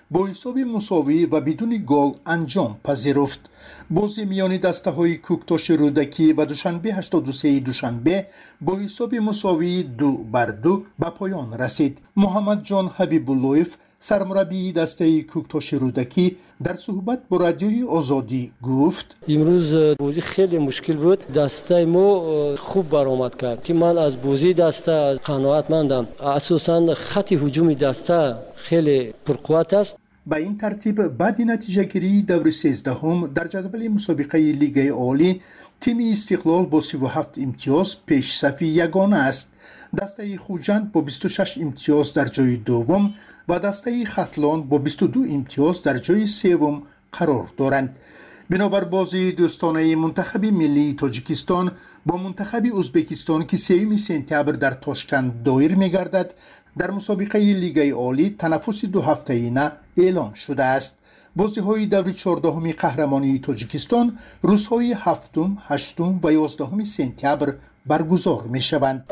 با حساب مساوی و بدون گل انجام پذیرفت. بازی میان دسته‌های کوکتاش رودکی و دوشنبه 83 دوشنبه با حساب مساوی 2-2 به پایان رسید. محمد جان حبیب‌اللهیف سرمربی دسته کوکتاش رودکی در صحبت با رادیوی آزادی گفت: امروز بازی خیلی مشکل بود. دسته ما خوب برآمد کرد که من از بازی دسته قناعتمندم. اساساً خط هجومی دسته خیلی پرقوت است. به این ترتیب بعد نتیجه گیری دور 13 در جدول مسابقه لیگ عالی تیم استقلال با 37 امتیاز پیش صف یگانه است. دسته خوجند با 26 امتیاز در جای دوم و دسته ختلان با 22 امتیاز در جای سوم قرار دارند. بنابر بازی دوستانه منتخب ملی تاجیکستان با منتخب ازبکستان که 3 سپتامبر در تاشکند دایر می‌گردد، در مسابقه لیگ عالی تنفس 2 هفته‌ای اعلان شده است. بازی‌های دور 14 قهرمانی تاجیکستان روزهای 7، 8 و 11 سپتامبر برگزار می‌شوند.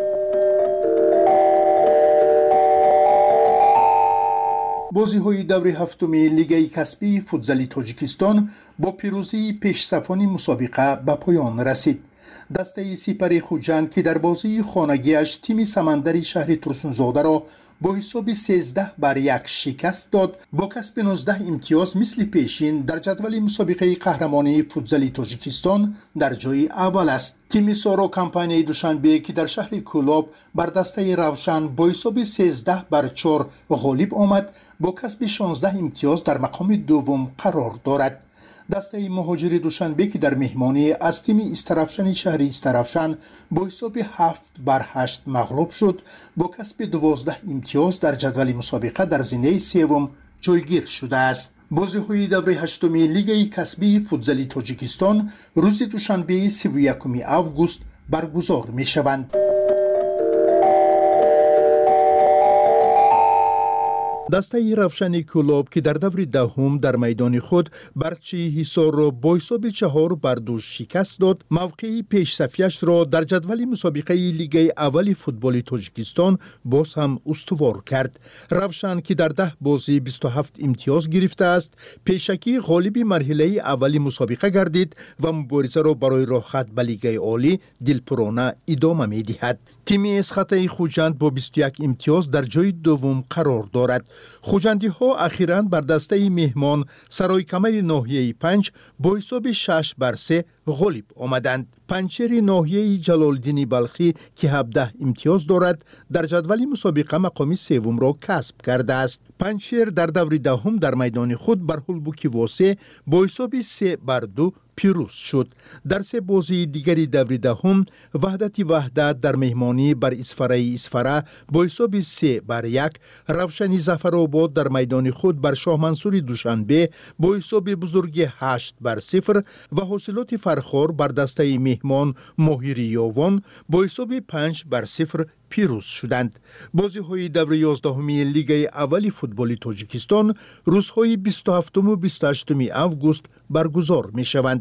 بازی‌های دور 7 لیگ کسبی فوتزال تاجیکستان با پیروزی پیش‌صفان مسابقه به پایان رسید. دسته سپر خوجند که در بازی خانگیش تیم سمندری شهر ترسونزاده را با حساب 13-1 شکست داد، با کسب 19 امتیاز مثل پیشین در جدول مسابقه قهرمانی فوتزال تاجیکستان در جای اول است. تیم سارا کمپانی دوشنبه که در شهر کولاب بر دسته روشن با حساب 13-4 غالب آمد، با کسب 16 امتیاز در مقام دوم قرار دارد. دسته مهاجر دوشنبه که در مهمانی از تیم استرافشن شهر استرافشن با حساب 7-8 مغلوب شد، با کسب 12 امتیاز در جدول مسابقه در زینه سوم جایگیر شده است. بازی‌های دور 8 لیگ کسبی فوتزال تاجیکستان روز دوشنبه 31 آگوست برگزار می‌شوند. دسته روشن کولاب که در دور دهم در میدان خود برچی حصار را با حساب 4-2 شکست داد، موقع پیش صفیش را در جدول مسابقه لیگ اول فوتبال تاجیکستان باز هم استوار کرد. روشن که در 10 بازی 27 امتیاز گرفته است، پیشکی غالب مرحله اول مسابقه گردید و مبارزه را برای راحت به لیگ عالی دلپرانه ادامه می‌دهد. تیم اسخطه خوجند با 21 امتیاز در جای دوم قرار دارد. خوجندی ها اخیراً بر دسته مهمان سرای کمر ناحیه 5 با حساب 6-3 غالب آمدند. پنچر ناحیه جلالدین بلخی که 17 امتیاز دارد در جدول مسابقه مقام سوم را کسب کرده است. پنچر در دور دهم در میدان خود بر هلبوکی واسه با حساب 3-2 پیروز شد. در 3 بازی دیگری دور دهم وحدت در مهمانی بر اسفره با حساب 3-1، روشنی ظفرآباد در میدان خود بر شاه منصور دوشنبه با حساب بزرگ 8-0 و حاصلات فرخار بر دسته مهمان ماهیری یاوان با حساب 5-0 پیروز شدند. بازی‌های دور 11 لیگ اول فوتبال تاجیکستان روزهای 27 و 28 آگوست برگزار می‌شوند.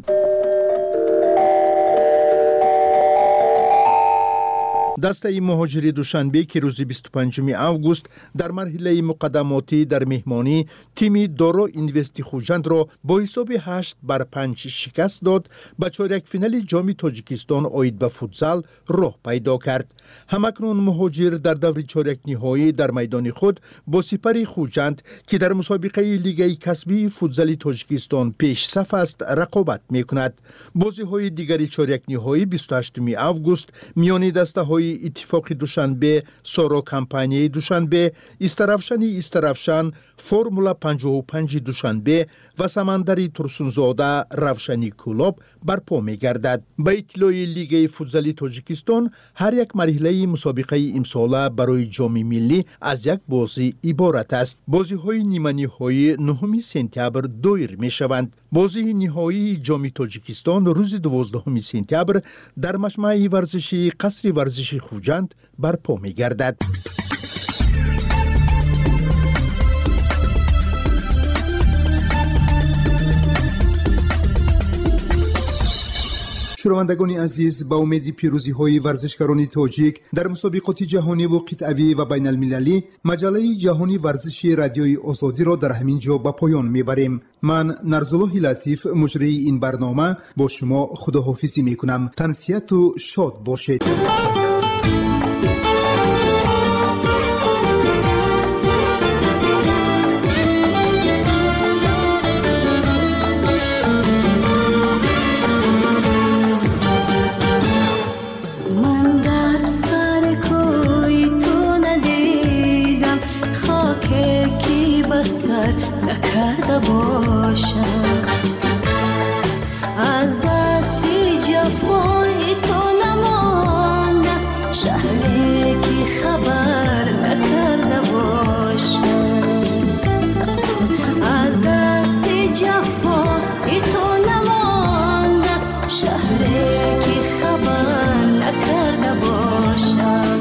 دسته مهاجر دوشنبه که روز 25 آگوست در مرحله مقدماتی در مهمانی تیم دارا اینوستی خوجند را با حساب 8-5 شکست داد، به چهارک فینال جام تاجیکستان آید به فوتزال راه پیدا کرد. همکنون مهاجر در دور چهارک نهایی در میدان خود با سپر خوجند که در مسابقه لیگ کسبی فوتزال تاجیکستان پیش صف است رقابت می‌کند. بازی‌های دیگری چهارک نهایی 28 آگوست میان دسته‌های اتفاق دوشنبه، سارا کمپانی دوشنبه، استرافشن، فرمولا 55 دوشنبه و سمندری ترسونزاده روشنی کولاب برپا می‌گردد. به اطلاع لیگ فوتزال تاجیکستان هر یک مرحله مسابقه امساله برای جام ملی از یک بازی عبارت است. بازی‌های نیمه نهایی 9 سپتامبر دایر می‌شوند. بازی نهایی جام تاجیکستان روز 12 سپتامبر در مجمع ورزشی قصر ورزشی خوجند برپا می‌گردد. شنوندگان عزیز، با امید پیروزی‌های ورزشکاران تاجیک در مسابقات جهانی و قطعی و بین المللی، مجله جهانی ورزشی رادیوی آزادی را در همین جا به پایان میبریم. من نرزالله لطیف مجری این برنامه با شما خداحافظی میکنم. تنسیت و شاد باشید. از دستی جفای تو نمانده است، شهری که خبر نکرده باشم. از دستی جفای تو نمانده است، شهری که خبر نکرده باشم.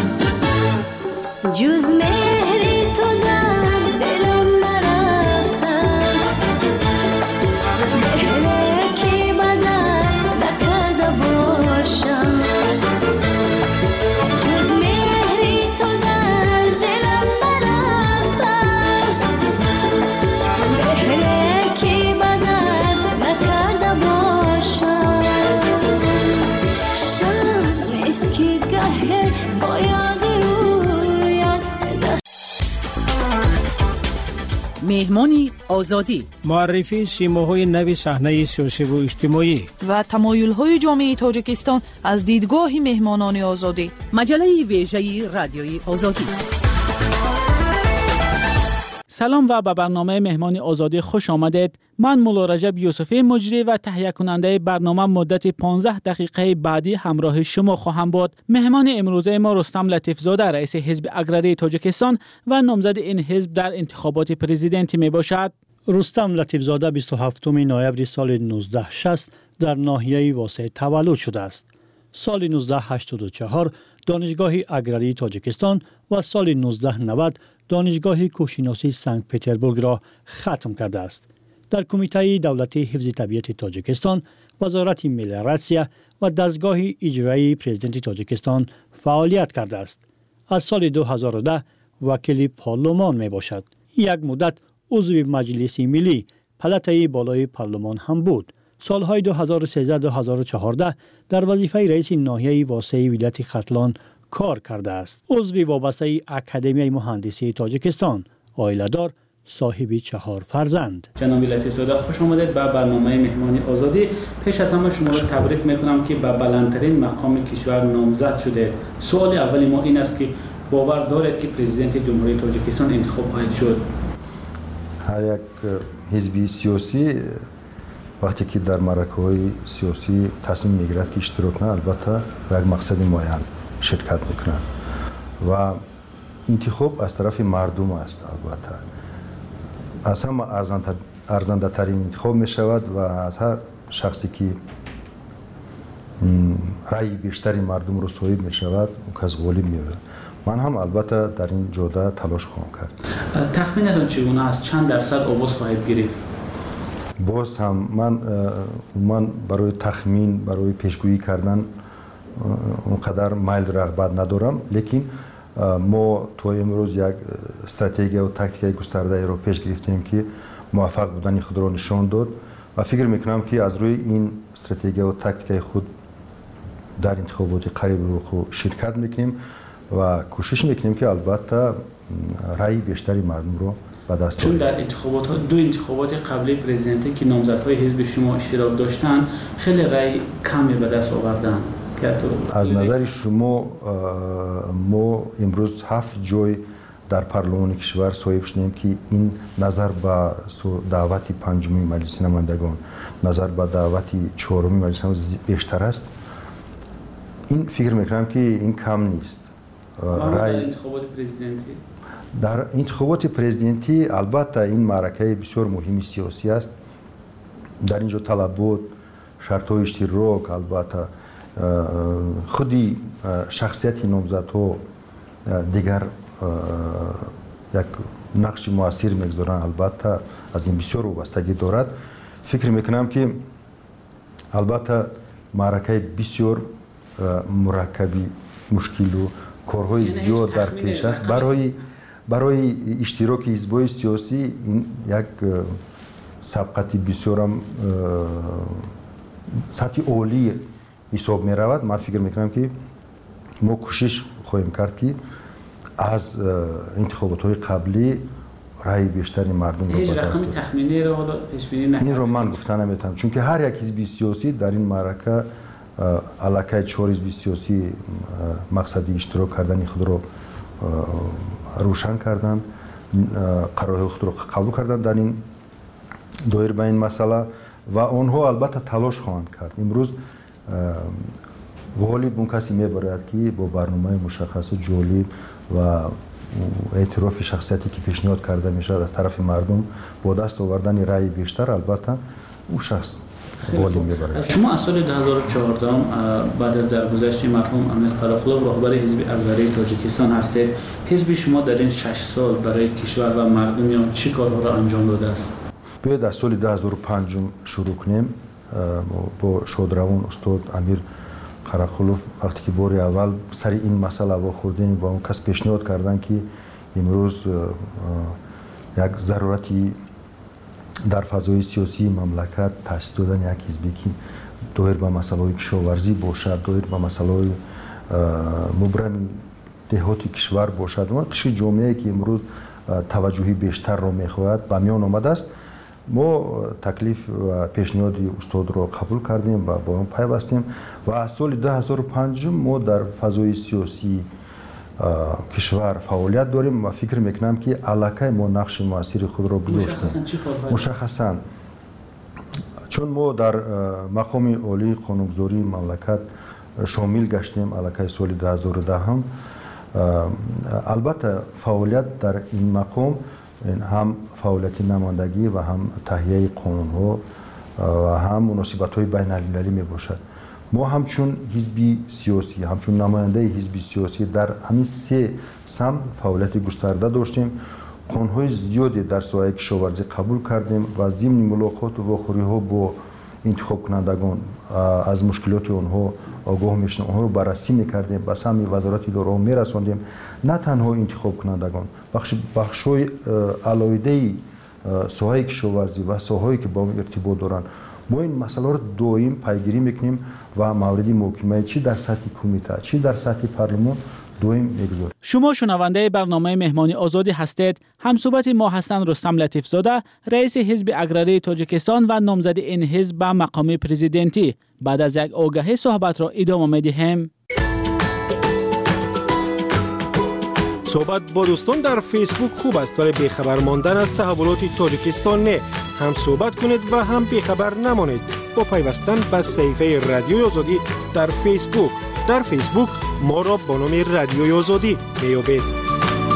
جز مهری تو در دلم نرفته است، مهری که بدل نکرده باشم. جز مهری تو در دلم نرفته است، مهری که بدل نکرده باشم. شب اسکی گه باید مهمانی آزادی، معرفی سیماهای نو صحنه سیاسی و اجتماعی و تمایل‌های جامعه تاجیکستان از دیدگاه مهمانان آزادی. مجله ویژه رادیوی آزادی. سلام و به برنامه مهمانی آزادی خوش آمدید. من مولا رجب یوسفی مجری و تهیه کننده برنامه مدت 15 دقیقه بعدی همراه شما خواهم بود. مهمان امروزه ما رستم لطیف زاده، رئیس حزب اگراری تاجیکستان و نامزد این حزب در انتخابات پرزیدنتی می باشد. رستم لطیف زاده 27 نوامبر سال 1960 در ناحیه واسه تولد شده است. سال 1984 دانشگاه اگراری تاجیکستان و سال 1990 دانشگاه کوهشناسی سنت پترزبورگ را ختم کرده است. در کمیته دولتی حفظ طبیعت تاجیکستان، وزارت ملیراسیا و دستگاه اجرایی پرزیدنت تاجیکستان فعالیت کرده است. از سال 2010 وکیل پارلمان می باشد. یک مدت عضو مجلس ملی پلته بالای پارلمان هم بود. سالهای 2013-2014 در وظیفه رئیس ناحیه واسع ولایت ختلان کار کرده است. عضو وابسته اکادمی مهندسی تاجیکستان، عائله‌دار، صاحب 4 فرزند. جناب لطیف زاده خوش آمدید به برنامه مهمانی آزادی. پیش از همه شما را تبریک میکنم که به بلندترین مقام کشور نامزد شده. سوال اولی ما این است که باور دارید که پرزیدنت جمهوری تاجیکستان انتخاب خواهد شد؟ هر یک حزبی سیاسی وقتی که در معرکه‌های سیاسی تصمیم میگیرد که اشتراک کنه، البته به یک مقصد معین شرکت میکنند و انتخاب از طرف مردم است. البته از همه ارزنده ترین انتخاب می شود و از هر شخصی که رأی بیشتری مردم رو صاحب می شود اون کس غالب می شود. من هم البته در این جوده تلاش خواهم کرد. تخمینتون چگونه است؟ چند درصد آواز خواهید گرفت؟ باز هم من برای تخمین، برای پیشگویی کردن اونقدر میل رغبت ندارم، لیکن ما تو امروز یک استراتژی و تاکتیک گسترده رو پیش گرفتیم که موفق بودن خود را نشان داد و فکر میکنم که از روی این استراتژی و تاکتیک خود در انتخابات قریب رو خود شرکت میکنیم و کوشش میکنیم که البته رأی بیشتری مردم رو به دست چون در دو انتخابات قبلی پرزیدنتی که نامزدهای حزب شما اشتراک داشتن خیلی رأی کمی به دست آوردن. از نظر شما ما امروز 7 جای در پارلمان کشور صاحب شدیم که این نظر به دعوت 5 مجلس نمایندگان، نظر به دعوت 4 مجلس بیشتر است. این فکر میکنم که این کم نیست. در انتخابات پرزیدنتی در انتخابات پرزیدنتی البته این معرکه بسیار مهم سیاسی است. در اینجا طلبات، شرط‌های اشتراک، البته خودی شخصیت نامزدها دیگر یک نقش مؤثر میگذارند. البته از این بسیار وابستگی دارد. فکر میکنم که البته معرکه بسیار مرکبی مشکل و کارهای زیاد در پیش است. برای اشتراک حزب‌های سیاسی این یک سبقتی بسیار هم سطح عالی حساب می رود. من فکر میکنم که ما کوشش خواهیم کرد که از انتخابات های قبلی رای بیشتری مردم رو به دست رقم تخمینی رو پیش بینی نکنید. این رو من گفتن نمیتونم، چون که هر یک حزب سیاسی در این معرکه علاقه 4 حزب سیاسی مقصدی اشتراک کردن خود رو روشن کردن، قرارهای خود رو قبول کردن در این دایر به این مسئله و آنها البته تلاش خواهند کرد. امروز غالب اون کسی میبرد که با برنامه مشخص و جالب و اعتراف شخصیتی که پیشنهاد کرده میشد از طرف مردم با دست آوردن رأی بیشتر، البته اون شخص غالب میبرد. شما از سال 2014 بعد از درگذشت مرحوم امیر قلاقلوف راهبر حزب اقداری تاجیکستان هستید. حزب شما در این 6 سال برای کشور و مردم چه کارها را انجام داده است؟ باید از سال 2005 شروع کنیم. با شادروان استاد امیر قلاقلوف وقتی که بار اول سر این مسئله وا خوردیم و اون کس پیشنهاد کردن که امروز یک ضرورتی در فضای سیاسی مملکت تأسیس دادن یک حزبی که دایر به مسائل کشاورزی باشد، دایر به مسائل مبرم دهات کشور باشد و قشر جامعه که امروز توجهی بیشتر را میخواهد به میان آمده است. ما تکلیف و پیشنهاد استاد را قبول کردیم و با اون پیوستیم و از سال 2005 ما در فضای سیاسی کشور فعالیت داریم و فکر میکنم که علاقه ما نقش موثر خود را گذاشتیم. مشخصاً چون ما در مقام عالی قانونگذاری مملکت شامل گشتیم علاقه سال 2010 هم البته فعالیت در این مقام هم فعالیت نمایندگی و هم تهیه قانون ها و هم مناسبت های بین المللی می باشد. ما همچون حزبی سیاسی، همچون نماینده حزبی سیاسی در همین 3 سمت فعالیت گسترده داشتیم. قانون های زیادی در ساحه کشاورزی قبول کردیم و ضمن ملاقات و واخوری ها با انتخاب کنندگان از مشکلات آنها آگاه میشدیم، آنها رو بررسی میکردیم، به سمت وزارت اداره میرساندیم. نه تنها انتخاب کنندگان، بخش‌های علاوه ساحه کشاورزی و ساحه‌ای که با اون ارتباط دارن، ما این مسئله رو دائم پیگیری میکنیم و مورد محاکمه چی در سطح کمیته چی در سطح پارلمان دائم میگذاریم. شما شنونده برنامه مهمانی آزادی هستید. همصحبت ما هستند رستم لطیف زاده، رئیس حزب اقراری تاجیکستان و نامزد این حزب به مقام پرزیدنتی. بعد از یک آگهی صحبت را ادامه میدهیم. صحبت با دوستان در فیسبوک خوب است ولی بیخبر ماندن از تحولات تاجیکستان نه. هم صحبت کنید و هم بیخبر نمانید با پیوستن به صفحه رادیوی آزادی در فیسبوک. در فیسبوک ما را با نام رادیوی آزادی میابید.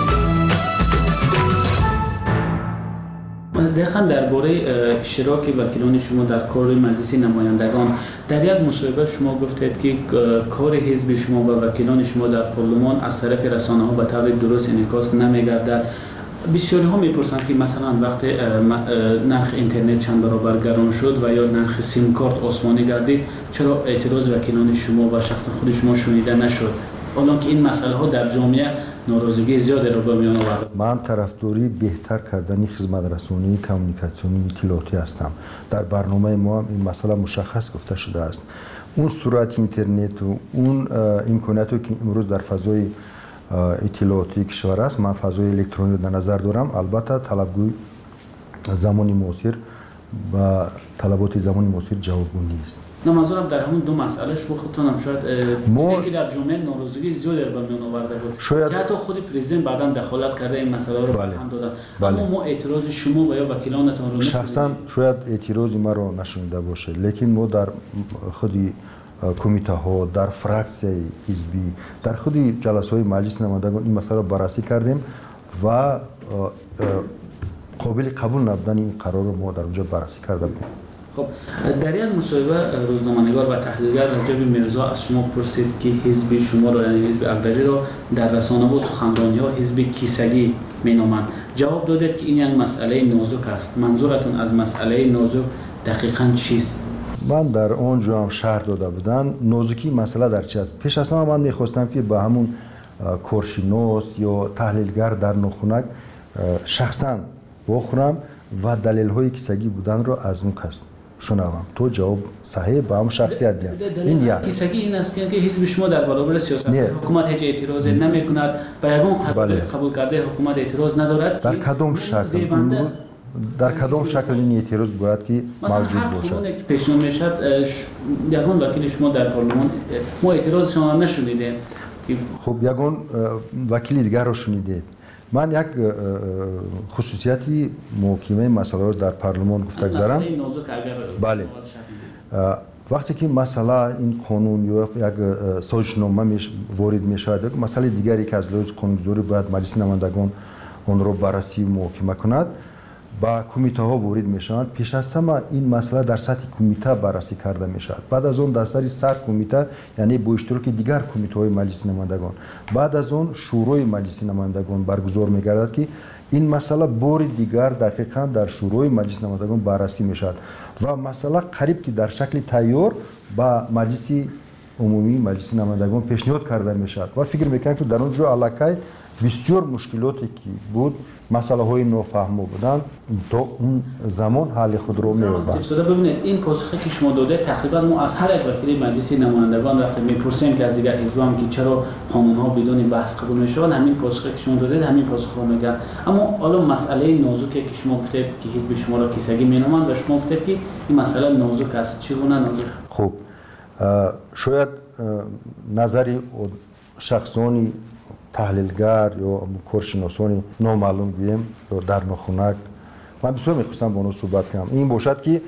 دقیقاً درباره اشتراک وکیلان شما در کار مجلس نمایندگان در یک مصاحبه شما گفتید که کار حزب شما و وکیلان شما در پارلمان از طرف رسانه‌ها به طور درست انعکاس نمی‌گردد. بسیاری ها میپرسند که مثلا وقت نرخ اینترنت چند برابر گران شد و یا نرخ سیم کارت آسمانی گردید، چرا اعتراض وکیلان شما و شخص خود شما شنیده نشد؟ حالا که این مسئله ها در جامعه ناراضگی زیادی را به میان آورد. من طرفداری بهتر کردن خدمت رسانی کمیونیکاسیونی اطلاعاتی هستم. در برنامه ما هم این مسئله مشخص گفته شده است. اون سرعت اینترنت و اون امکاناتی که امروز در فضای اطلاعاتی کشور است، من فضای الکترونیک در نظر دارم. البته طلبگوی زمانی موثر و طلبات زمانی موثر جوابگو نیست. منظورم در همون دو مسئله شما خودتان هم شاید که در جامعه ناراضگی زیادی به میان آورده بود که حتی خود پرزیدنت بعداً دخالت کرده این مسئله رو هم دادن. اما ما اعتراض شما و یا وکیلانتان رو شخصا شاید اعتراض ما رو نشنیده باشه، لیکن ما در خودی کمیته ها، در فرکسیه حزبی، در خودی جلسه های مجلس نمایندگان این مسئله رو بررسی کردیم و قابل قبول نبودن این قرار رو ما در اونجا بررسی کرده بودیم. خب در یک مصاحبه روزنامه‌نگار و تحلیلگر رجب میرزا از شما پرسید که حزب شما را یعنی حزب اقداری را در رسانه و سخنرانی‌ها حزب کیسگی مینامند. جواب دادید که این یک مسئله نازک است. منظورتون از مسئله نازک دقیقاً چیست؟ من در اونجا هم شهر داده بودن نوزکی مسئله در چی است. پیش از همه من میخواستم که با همون کورشینوس یا تحلیلگر در نخونک شخصا بخورم و دلیل های کیسگی بودن رو از اون کس شنوم. تو جواب صحیح با هم شخصیت دیم. این یعنی کیسگی این است که حزب شما در برابر سیاست حکومت هیچ اعتراض نمیکند و یگان قبول کرده حکومت اعتراض ندارد. در کدام شکل در کدام شکل این اعتراض باید که موجود باشد؟ مثلا هر که پیشنهاد میشد یگان وکیل شما در پارلمان ما اعتراض شما نشنیدیم. خب یگان وکیل دیگر رو شنیدید. من یک خصوصیتی محکمه مسئله رو در پارلمان گفته گذارم. بله. وقتی که مسئله این قانون یا یک سازشنامه وارد میشود یک مسئله دیگری که از لحاظ قانونگذاری باید مجلس نمایندگان اون رو بررسی محکمه کند با کمیته ها وارد میشوند. پیش از همه این مسئله در سطح کمیته بررسی کرده میشود. بعد از اون در سطح سر کمیته یعنی با اشتراک دیگر کمیته های مجلس نمایندگان بعد از اون شورای مجلس نمایندگان برگزار میگردد که این مسئله بار دیگر دقیقاً در شورای مجلس نمایندگان بررسی میشود و مسئله قریب که در شکل تیار با مجلس عمومی مجلس نمایندگان پیشنهاد کرده میشود و فکر میکنم که در اونجا علاقه بسیار مشکلاتی که بود مسئله های نافهمو بودن تا اون زمان حل خود رو می‌یابد. ببینید این پاسخی که شما داده تقریبا ما از هر یک وکیل مجلس نمایندگان وقتی میپرسیم که از دیگر حزب‌ها که چرا قانون‌ها بدون بحث قبول میشوند همین پاسخی که شما دادید همین پاسخ رو میگن. اما حالا مسئله نازکی که شما گفتید که حزب شما را کیسگی مینامند و شما گفتید که این مسئله نازک است. چگونه نازک؟ خب شاید نظری شخصانی تحلیلگر یا کورشناسانی نامعلوم گویم یا در نخونک من بسیار میخواستم با اونو صحبت کنم. این باشد که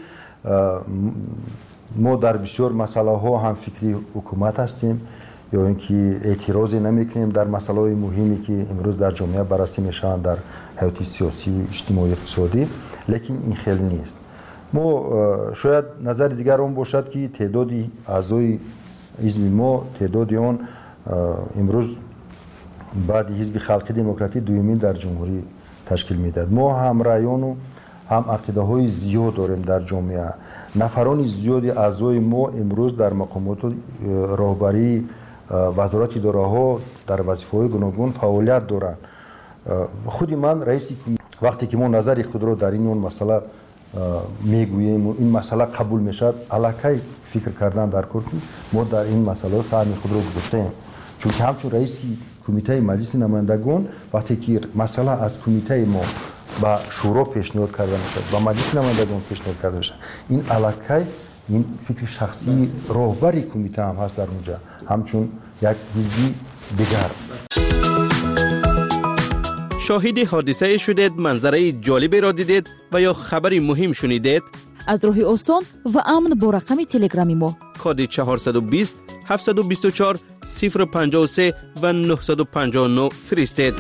ما در بسیار مسئله ها هم فکری حکومت هستیم یا اینکه اعتراضی نمیکنیم در مسئله های مهمی که امروز در جامعه بررسی میشن در حیات سیاسی و اجتماعی اقتصادی، لیکن این خیلی نیست. ما شاید نظر دیگر اون باشد که تعدادی اعضای حزب ما تعدادی اون امروز بعد حزب خلق دموکراتی دومین در جمهوری تشکیل میداد. ما هم رایان و هم عقیده های زیاد داریم در جامعه. نفران زیادی اعضای ما امروز در مقامات راهبری وزارت اداره ها در وظیفه های گوناگون فعالیت دارند. خود من رئیس وقتی که ما نظر خود را در این مسئله میگوییم و این مسئله قبول میشد علاقه فکر کردن در کار ما در این مسئله سهم خود را گذاشتیم. چون که همچون رئیس کمیته مجلس نمایندگان وقتی که مسئله از کمیته ما با شورا پیشنهاد کرده میشد و مجلس نمایندگان پیشنهاد کرده میشد این علاقه این فکر شخصی راهبری کمیته هم هست در اونجا همچون یک حزبی دیگر. شاهد حادثه شدید، منظره جالبی را دیدید و یا خبری مهم شنیدید؟ از راه آسان و امن با رقم تلگرامی ما کد 420 724 053 و 959 فرستید.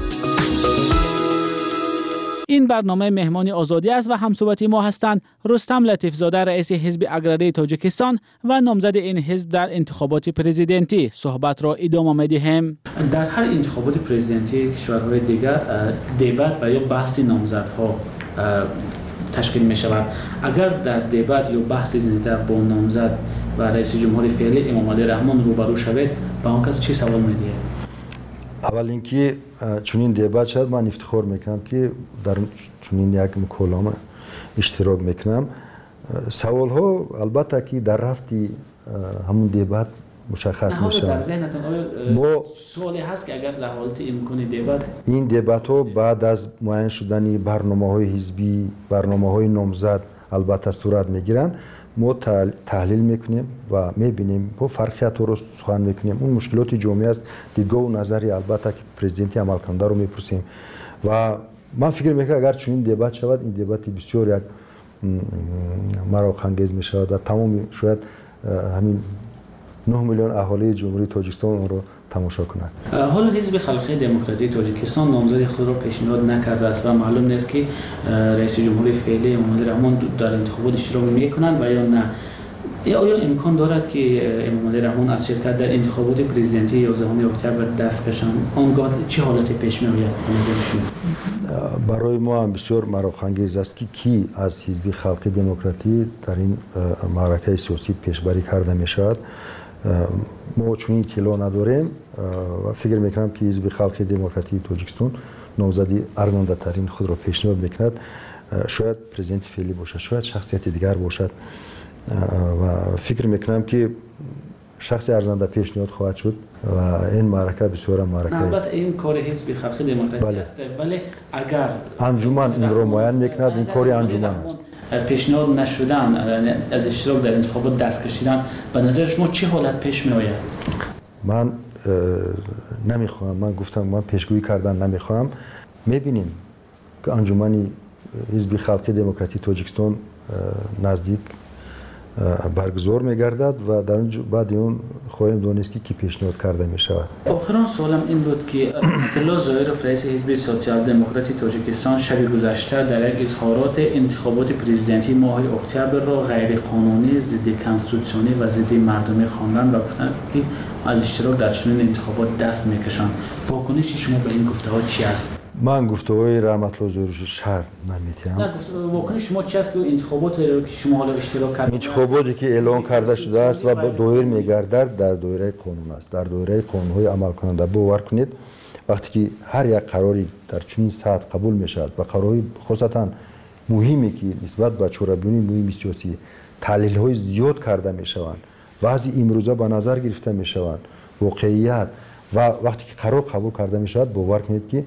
این برنامه مهمان آزادی است و همصحبت ما هستند رستم لطیفزاده رئیس حزب اگراری تاجیکستان و نامزد این حزب در انتخابات پرزیدنتی. صحبت را ادامه می‌دهیم. در هر انتخابات پرزیدنتی کشورهای دیگر دیبات و یا بحث نامزدها تشکیل می شود. اگر در دیبات یا بحث زنده با نامزد و رئیس جمهور فعلی امام علی رحمان روبرو شوید با اون کس چی سوال می‌دهید؟ اول اینکه چنین دیبات شد من افتخار میکنم که در چنین یک مکالمه اشتراک میکنم. سوال ها البته که در رفتی همون دیبات مشخص میشه. در ذهنتون آیا سوالی هست که اگر لحالت امکان دیبات این دیبات ها بعد از معین شدن برنامه‌های حزبی برنامه‌های نامزد البته صورت میگیرن ما تحلیل میکنیم و میبینیم با فرقیت رو سخن میکنیم. اون مشکلات جامعه است دیدگاه و نظری البته که پرزیدنتی عمل کننده رو میپرسیم و من فکر میکنم اگر چنین دیبات شود این دیبات بسیار یک مراق انگیز میشود و تمام شاید همین 9 میلیون اهالی جمهوری تاجیکستان اون رو تماشا کنند. حالا حزب خلق دموکراتی تاجیکستان نامزد خود را پیشنهاد نکرده است و معلوم نیست که رئیس جمهور فعلی امام علی رحمان در انتخابات اشتراک میکنند و یا نه. آیا امکان دارد که امامعلی رحمان از شرکت در انتخابات پرزیدنتی 11 اکتبر دست کشند؟ آنگاه چه حالتی پیش می‌آید به نظر شما؟ برای ما هم بسیار مراقب‌انگیز است که کی از حزب خلق دموکراتی در این معرکه سیاسی پیشبری کرده می‌شود. ما چون اطلاع نداریم و فکر می‌کنم که حزب خلق دموکراتی تاجیکستان نامزدی ارزنده ترین خود را پیشنهاد می‌کند. شاید پرزیدنت فعلی باشد، شاید شخصیت دیگر باشد و فکر می‌کنم که شخص ارزنده پیشنهاد خواهد شد و این معرکه بسیار معرکه. البته این کار حزب خلق دموکراتی است، ولی اگر انجمن این را معین می‌کند، این کاری انجمن است. پیشنهاد نشدن از اشتراک در انتخابات دست کشیدن، به نظر شما چه حالت پیش می‌آید؟ من نمی‌خواهم، من گفتم من پیشگویی کردن نمی‌خواهم. می‌بینیم که انجمن حزب خلق دموکراتی تاجیکستان نزدیک برگزار می‌گردد و در بعد اون خواهیم دانست که پیشنهاد کرده می‌شود. آخرین سوالم این بود که عبدالله ظاهرов رئیس حزب سوسیال دموکراتی تاجیکستان شب گذشته در یک اظهارات انتخابات پرزیدنتی ماه اکتبر را غیر قانونی، ضد کنستیتوسیونی و ضد مردمی خواندند و گفتند که از اشتراک در چنین انتخابات دست می‌کشند. واکنش شما به این گفته‌ها چی است؟ من گفته‌های رحمت الله ظاهری شرط نمی‌تونم. نه، واکنش شما چی است که انتخابات که شما حالا اشتراک کردید؟ انتخاباتی که اعلان کرده شده است و دایر می‌گردد در دایره قانون است، در دایره قانون‌های عمل کننده. باور کنید وقتی که هر یک قراری در چنین سطح قبول می‌شود و قرارهای خاصتاً مهمی که نسبت به چهره‌بینی مهم سیاسی تحلیل‌های زیاد کرده می‌شوند، وضع امروزه به نظر گرفته می‌شوند، واقعیت و وقتی که قرار قبول کرده می‌شود، باور کنید که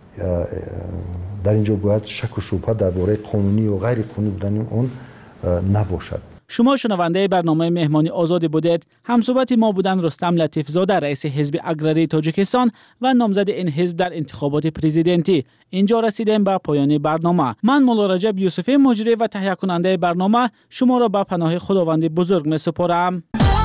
در اینجا باید شک و شبهه درباره قانونی و غیر قانونی بودن اون نباشد. شما شنونده برنامه مهمانی آزادی بودید. همصحبت ما بودن رستم لطیف زاده رئیس حزب اگراری تاجیکستان و نامزد این حزب در انتخابات پرزیدنتی. اینجا رسیدیم به پایان برنامه. من مولا رجب یوسفی مجری و تهیه کننده برنامه شما را به پناه خداوند بزرگ می‌سپارم.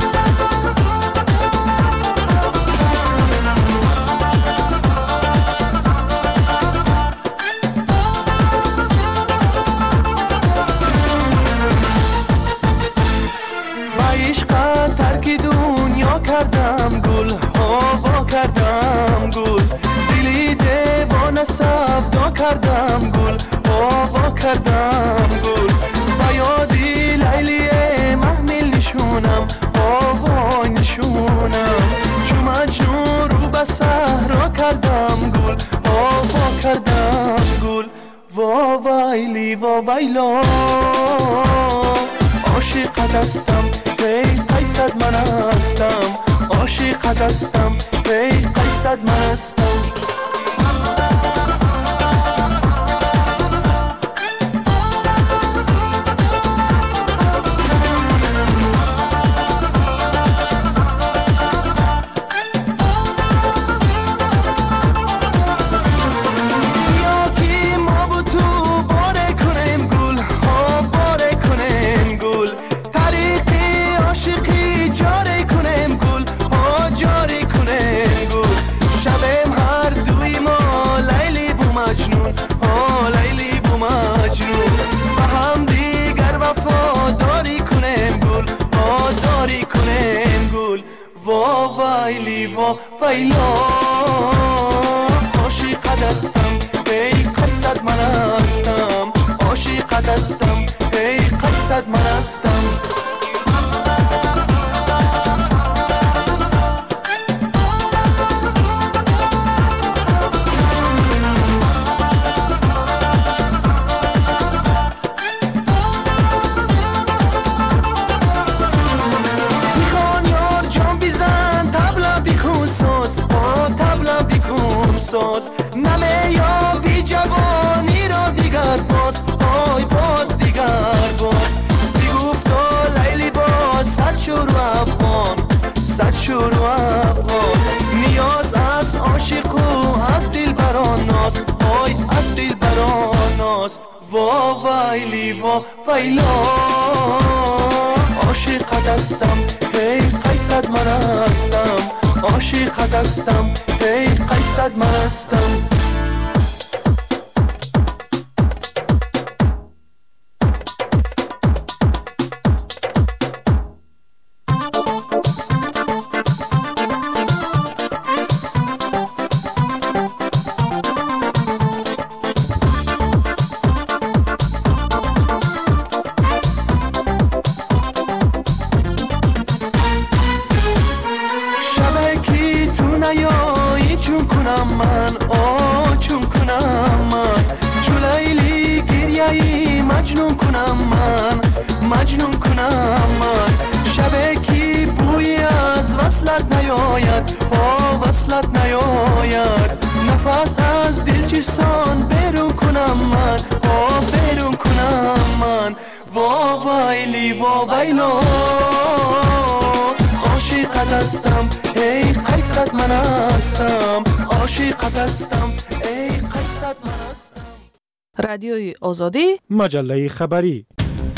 کردم گل هوا کردم گل دلی دیوانه سفدا کردم گل هوا کردم گل با یادی لیلی محمل نشونم هوا نشونم چو مجنون رو به صحرا کردم گل هوا کردم گل وا ویلی وا ویلا عاشقت هستم قیصد من هستم عاشقت هستم قیصد من هستم ویلا عاشقت هستم قیصد من هستم عاشقت هستم قیصد من هستم نمه یا بی جوانی را دیگر باز آی باز دیگر باز بی گفتا لیلی باز صد شروع افغان صد شروع افغان نیاز از عاشق و از دل بران ناز آی از دل بران ناز وا ویلی وا ویلا عاشقت هستم قیصد من هستم عاشقت هستم قیصد من هستم مجنون کنم من مجنون کنم من شبه کی بوی از وصلت نیاید وصلت نیاید نفس از دل چیستان بیرون کنم من بیرون کنم من وا ویلی وا ویلا عاشقت هستم ای قیصت من هستم عاشقت هستم ای قیصت من هستم. رادیوی آزادی مجله خبری.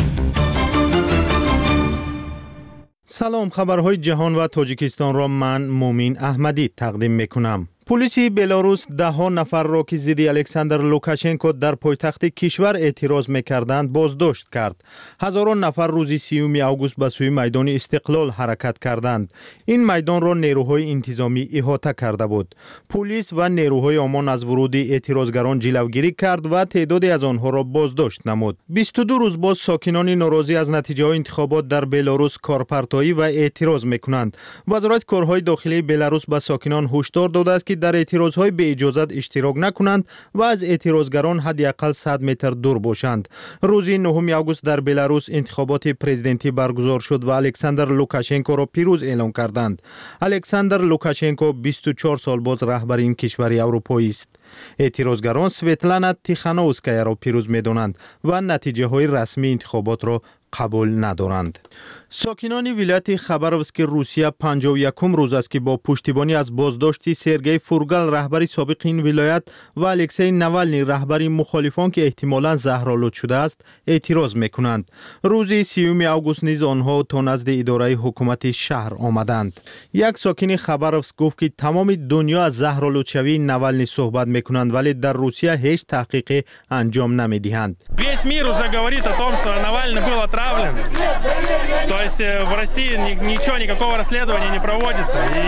سلام، خبرهای جهان و تاجیکستان را من مومین احمدی تقدیم میکنم. پلیس بلاروس 10 نفر را که ضد الکساندر لوکاشنکو در پایتخت کشور اعتراض می‌کردند بازداشت کرد. هزاران نفر روز 30 آگوست به سوی میدان استقلال حرکت کردند. این میدان را نیروهای انتظامی احاطه کرده بود. پلیس و نیروهای امان از ورود اعتراضگران جلوگیری کرد و تعدادی از آنها را بازداشت نمود. 22 روز باز ساکنان ناراضی از نتیجه انتخابات در بلاروس کارپرتایی و اعتراض می‌کنند. وزارت کارهای داخلی بلاروس به ساکنان هشدار داده است که در اعتراضهای به اجازت اشتراک نکنند و از اعتراضگران حداقل 100 متر دور باشند. روز 9 آگوست در بلاروس انتخابات پرزیدنتی برگزار شد و الکساندر لوکاشنکو را پیروز اعلام کردند. الکساندر لوکاشنکو 24 سال باز رهبر این کشور اروپایی است. اعتراضگران سویتلانا تیخانووسکایا را پیروز می‌دانند و نتیجه های رسمی انتخابات را قبول ندارند. ساکنان ولایت خبروسک روسیه 51 روز است که با پشتیبانی از بازداشت سرگئی فورگال رهبر سابق این ولایت و الکسی ناوالنی رهبر مخالفان که احتمالاً زهرآلود شده است اعتراض می‌کنند. روز 30 آگوست نیز آنها تا نزد اداره حکومت شهر آمدند. یک ساکن خبروسک گفت که تمام دنیا از زهرآلودشوی ناوالنی صحبت می‌کنند ولی در روسیه هیچ تحقیقی انجام نمی‌دهند. Весь мир уже говорит о том, что Навальный был отравлен. То есть в России ничего, никакого расследования не проводится. И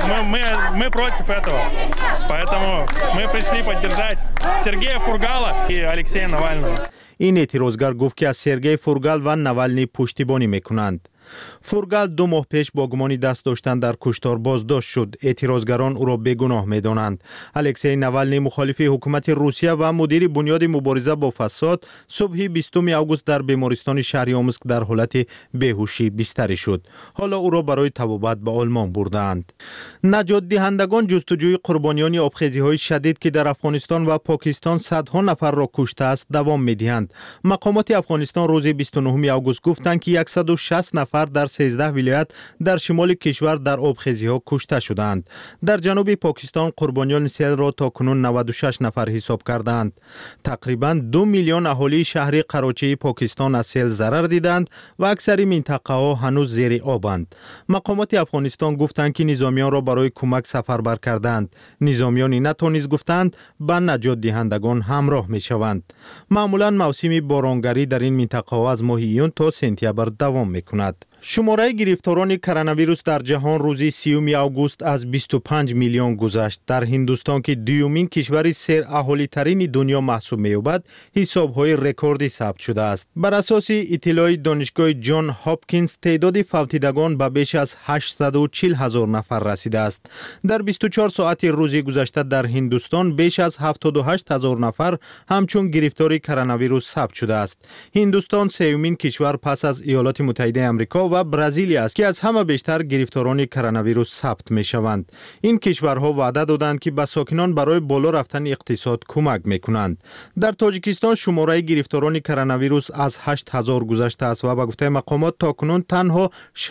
мы против этого. Поэтому мы пришли поддержать Сергея Фургала и Алексея Навального. این اعتراضگر گفت که از سرگئی فورگال و ناوالنی پشتیبانی میکنند. فورگال 2 ماه پیش با گمان دست داشتن در کشتار بازداشت شد. اعتراضگران او را بیگناه می‌دانند. الکسی ناوالنی مخالف حکومت روسیه و مدیر بنیاد مبارزه با فساد صبح 20 آگوست در بیمارستان شهر آموسک در حالت بیهوشی بستری شد. حالا او را برای طبابت به آلمان بردند. نجات دهندگان جستجوی قربانیان آبخیزی‌های شدید که در افغانستان و پاکستان صدها نفر را کشته است دوام می‌دهند. مقامات افغانستان روز 29 آگوست گفتند که 160 نفر در 13 ولایت در شمال کشور در آبخیزی‌ها کشته شدند. در جنوب پاکستان قربانیان سیل را تا کنون 96 نفر حساب کردند. تقریباً 2 میلیون اهالی شهر قراچی پاکستان از سیل ضرر دیدند و اکثر منطقه‌ها هنوز زیر آبند. مقامات افغانستان گفتند که نظامیان را برای کمک سفربر کردند. نظامیان ناتو نیز گفتند با نجات دهندگان همراه می‌شوند. معمولاً موسم بارانگری در این منطقه‌ها از ماه ایون تا سپتامبر دوام می‌کند. شماره گرفتاران کرونا ویروس در جهان روز 30 آگوست از 25 میلیون گذشت. در هندوستان که دومین کشور سر اهالی ترین دنیا محسوب می‌یابد، حساب‌های رکوردی ثبت شده است. بر اساس اطلاع دانشگاه جان هاپکینز تعداد فوتیدگان به بیش از 840,000 نفر رسیده است. در 24 ساعت روز گذشته در هندوستان بیش از 78,000 نفر همچون گرفتار کرونا ویروس ثبت شده است. هندوستان سومین کشور پس از ایالات متحده آمریکا و برزیل است که از همه بیشتر گرفتاران کرونا ویروس ثبت می شوند. این کشورها وعده دادند که به ساکنان برای بالا رفتن اقتصاد کمک می کنند. در تاجیکستان شماره گرفتاران کرونا ویروس از 8000 گذشته است و به گفته مقامات تاکنون تنها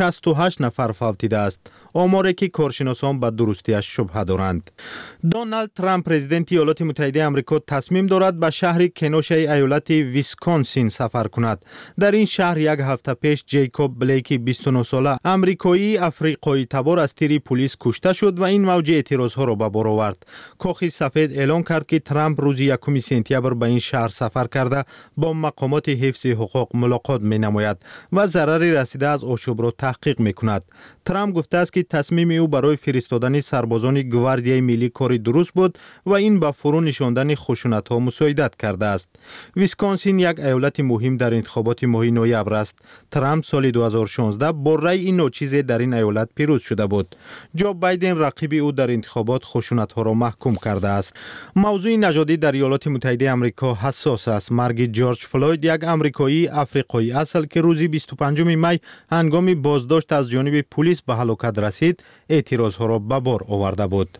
68 نفر فوتیده است. آماری که کارشناسان به درستیش شبهه دارند. دونالد ترامپ پرزیدنت ایالات متحده آمریکا تصمیم دارد به شهر کنوشای ایالت ویسکانسین سفر کند. در این شهر یک هفته پیش جیکوب بلیک 29 ساله آمریکایی افریقایی تبار از تیر پلیس کشته شد و این موج اعتراضها را به بار آورد. کاخ سفید اعلام کرد که ترامپ روز 1 سپتامبر به این شهر سفر کرده با مقامات حفظ حقوق ملاقات می نماید و ضرری رسیده از آشوب را تحقیق می کند. ترامپ گفته است که تصمیم او برای فرستادن سربازان گواردیای ملی کاری درست بود و این به فرو نشاندن خشونت‌ها مساعدت کرده است. ویسکانسین یک ایالت مهم در انتخابات ماه نوامبر است. ترامپ سال 2016 2016 با رأی ناچیز در این ایالت پیروز شده بود. جو بایدن رقیب او در انتخابات خشونت‌ها را محکوم کرده است. موضوع نژادی در ایالات متحده آمریکا حساس است. مرگ جورج فلوید، یک آمریکایی افریقایی اصل که روز 25 می هنگام بازداشت از جانب پلیس به هلاکت رسید، اعتراضها را به بار آورده بود.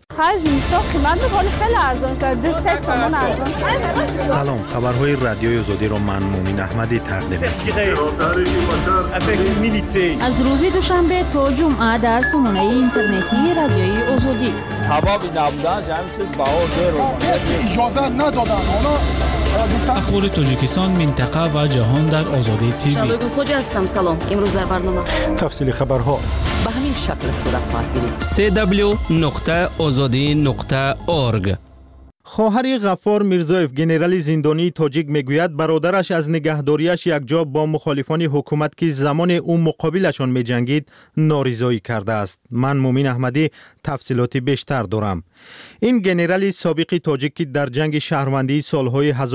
سلام، خبرهای رادیوی آزادی را من مومن احمدی تقدیم می‌کنم. از روز دوشنبه تا جمعه در سامانه اینترنتی رادیوی آزادی. اجازه ندادن. اخبار تاجیکستان، منطقه و جهان در آزادی تیوی. شبگون خوجا هستم. سلام. امروز در برنامه تفصیل خبرها به همین شکل صورت خواهد گرفت. www.azadi.org. خواهر غفار میرزایف، ژنرال زندانی تاجیک میگوید برادرش از نگهداریش یکجا با مخالفان حکومت که زمان او مقابلشان میجنگید نارضایی کرده است. من مومن احمدی تفصیلات بیشتر دارم. این ژنرال سابق تاجیک که در جنگ شهروندی سالهای 1992-97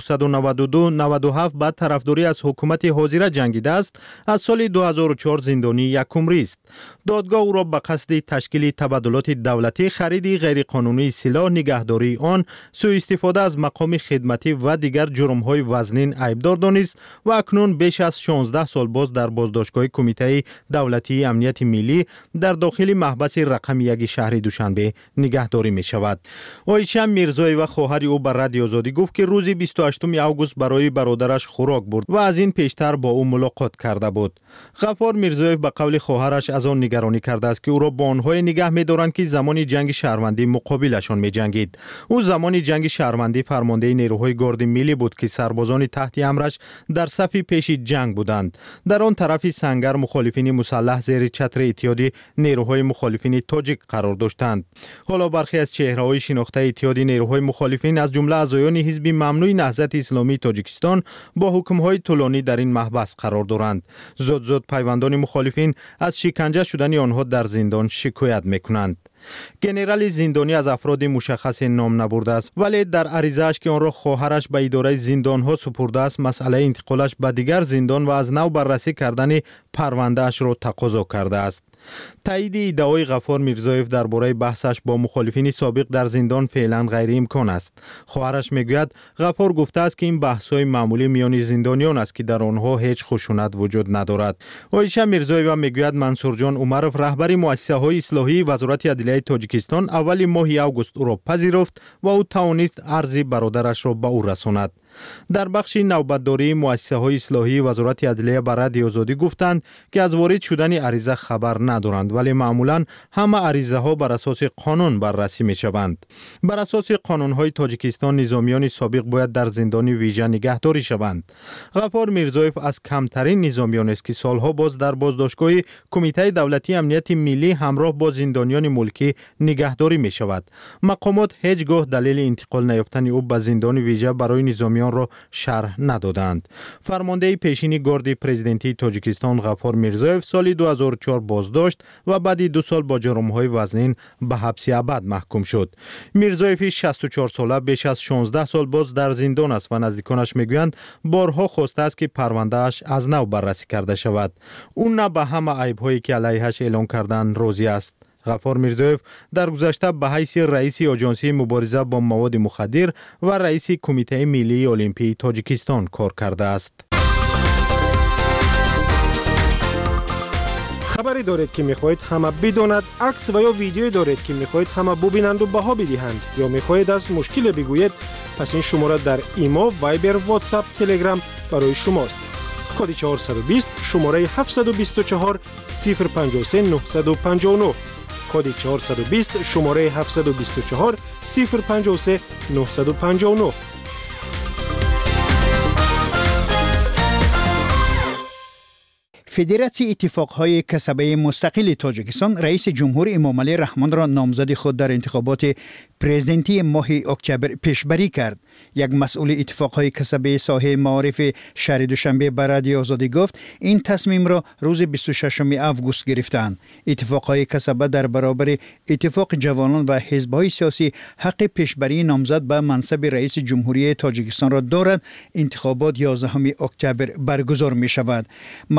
بعد طرفداری از حکومت حاضره جنگیده است، از سال 2004 زندانی یک عمری است. دادگاه او را به قصد تشکیل تبادلات دولتی، خرید غیرقانونی سلاح، نگهداری آن، سوء استفاده از مقام خدمتی و دیگر جرم‌های وزنین ایبدار دانست و اکنون بیش از 16 سال باز در بازداشتگاه کمیته دولتی امنیت ملی در داخل محبس رقم 1 شهر دوشنبه نگهداری می شود. آیشه میرزایی و خواهر او بر رادیو آزادی گفت که روز 28 آگوست برای برادرش خوراک برد و از این پیشتر با او ملاقات کرده بود. غفار میرزایی به قول خواهرش از آن نگرانی کرده است که او را با آنها نگه می دارند که زمان جنگ شهروندی مقابلشان می جنگید. او زمان جنگ شهروندی فرمانده نیروهای گارد ملی بود که سربازان تحت امرش در صف پیش جنگ بودند. در آن طرف سنگر مخالفین مسلح زیر چتر اتحاد نیروهای مخالفین تاجیک قرار داشتند. حالا برخی از چهره‌های شناخته اتحاد نیروهای مخالفین از جمله اعضایان حزب ممنوع نهضت اسلامی تاجیکستان با حکم‌های طولانی در این محبس قرار دارند. زود پیوندان مخالفین از شکنجه شدن آنها در زندان شکایت می‌کنند. ژنرال زندانی از افراد مشخص نام نبرده است، ولی در عریضه‌اش که آن را خواهرش به اداره زندان‌ها سپرده است، مسئله انتقالش به دیگر زندان و از نو بررسی کردن پرونده‌اش را تقاضا کرده است. تایید ادعای غفار میرزایف درباره بحثش با مخالفین سابق در زندان فعلا غیر امکان است. خواهرش میگوید غفار گفته است که این بحث‌های معمولی میان زندانیان است که در آنها هیچ خشونت وجود ندارد. آیشه میرزایف میگوید منصور جان عمرов رهبر مؤسسه‌های اصلاحی وزارت عدلیه تاجیکستان اول ماه اوگوست او را پذیرفت و او توانست عرض برادرش را به او رساند. در بخش نوبتداری مؤسسه‌های اصلاحی وزارت عدلیه بر رادیو آزادی گفتند که از وارد شدن عریضه خبر ندارند، ولی معمولاً همه عریضه‌ها بر اساس قانون بررسی می‌شوند. بر اساس قانون‌های تاجیکستان نظامیان سابق باید در زندان ویژه نگهداری شوند. غفار میرزایف از کمترین نظامیان است که سالها باز در بازداشتگاه کمیته دولتی امنیت ملی همراه با زندانیان ملکی نگهداری می‌شود. مقامات هیچگاه دلیل انتقال نیافتن او به زندان ویژه برای نظامیان را شرح ندادند. فرمانده پیشین گارد پرزیدنتی تاجیکستان غفار میرزایف سال 2004 بازداشت و بعد 2 سال با جرم‌های وزنین به حبس ابد محکوم شد. میرزایف 64 ساله بیش از 16 سال باز در زندان است و نزدیکانش میگویند بارها خواسته است که پرونده‌اش از نو بررسی کرده شود. او نه به همه عیب‌هایی که علیهش اعلام کردند راضی است. غفار میرزایف در گذشته به حیث رئیس آژانس مبارزه با مواد مخدر و رئیس کمیته ملی المپی تاجیکستان کار کرده است. خبری دارید که میخواهید همه بداند، عکس و یا ویدیویی دارید که میخواهید همه ببینند و بها بدهند، یا میخواهید از مشکل بگویید، پس این شماره در ایما، وایبر، واتساپ، تلگرام برای شماست. کد 420 شماره 724 053 959. کد 420 شماره 724 053 959. فدراسیون اتفاقهای کسبه مستقل تاجیکستان رئیس جمهور امامعلی رحمان را نامزد خود در انتخابات پرزیدنتی ماه اکتبر پیشبری کرد. یک مسئول اتفاقهای کسبه ساحه معارف شهر دوشنبه بر رادیو آزادی گفت این تصمیم را روز 26 اوگوست گرفتند. اتفاقهای کسبه در برابر اتفاق جوانان و حزب‌های سیاسی حق پیشبری نامزد به منصب رئیس جمهوری تاجیکستان را دارد. انتخابات 11 اکتبر برگزار می شود. من میرزا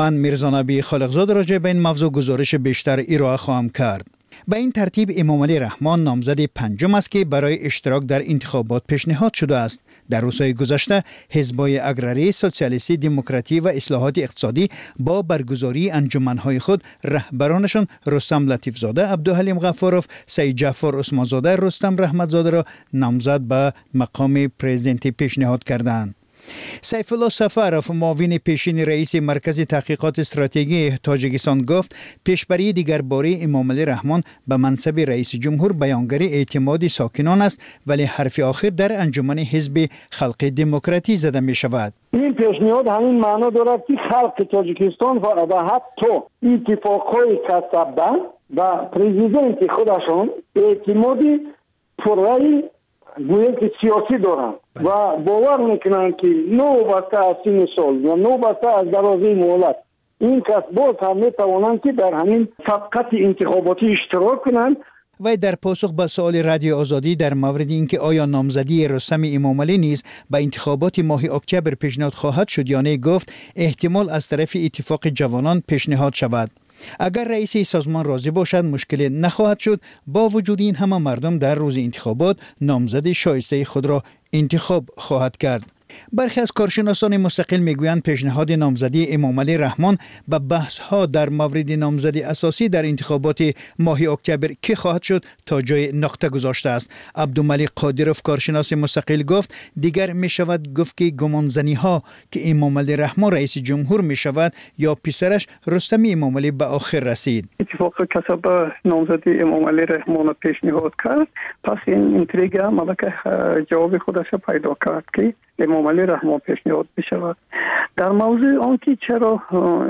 فرزانه خالقزاد راجع به این موضوع گزارش بیشتر ارائه خواهم کرد. به این ترتیب امامعلی رحمان نامزد پنجم است که برای اشتراک در انتخابات پیشنهاد شده است. در روزهای گذشته حزب‌های اگراری، سوسیالیستی، دموکراتی و اصلاحات اقتصادی با برگزاری انجمن‌های خود رهبرانشان رستم لطیفزاده، عبدالحلیم غفاروف، سید جعفر عثمانزاده، رستم رحمتزاده را نامزد به مقام پرزیدنتی پیشنهاد کردند. سیف الله سفرов معاون پیشین رئیس مرکز تحقیقات استراتژی تاجیکستان گفت پیشبری دیگرباره امامعلی رحمان به منصب رئیس جمهور بیانگر اعتماد ساکنان است، ولی حرف آخر در انجمن حزب خلق دموکراتی زده می شود. این پیشنهاد همین معنا دارد که خلق تاجیکستان و حتی اتفاقهای کسبه و پرزیدنت خودشان اعتمادی پررأی گویا که سیاسی دارند و باور میکنند که نوبسته از سین سال و نوبسته از درازه مهلت این کس باز هم میتوانند که در همین سبقت انتخاباتی اشتراک کنند. و در پاسخ به سوال رادیو آزادی در مورد اینکه آیا نامزدی رستم امامعلی نیز به انتخابات ماه اکتبر پیشنهاد خواهد شد یا نه، گفت احتمال از طرف اتفاق جوانان پیشنهاد شود. اگر رئیس سازمان راضی باشد مشکلی نخواهد شد. با وجود این همه مردم در روز انتخابات نامزد شایسته خود را انتخاب خواهد کرد. برخی از کارشناسان مستقل میگویند پیشنهاد نامزدی امامعلی رحمان به بحث ها در مورد نامزدی اساسی در انتخابات ماه اکتبر که خواهد شد تا جای نقطه گذاشته است. عبدالملک قادروف کارشناس مستقل گفت دیگر می شود گفت که گمانزنی ها که امامعلی رحمان رئیس جمهور می شود یا پسرش رستم امامعلی به آخر رسید. اتفاق کسب نامزدی امامعلی رحمان پیشنهاد کرد، پس این انتریگا ملک جواب خودش پیدا کرد که امامعلی رحمان پیشنهاد بشود. در موضوع آنکه چرا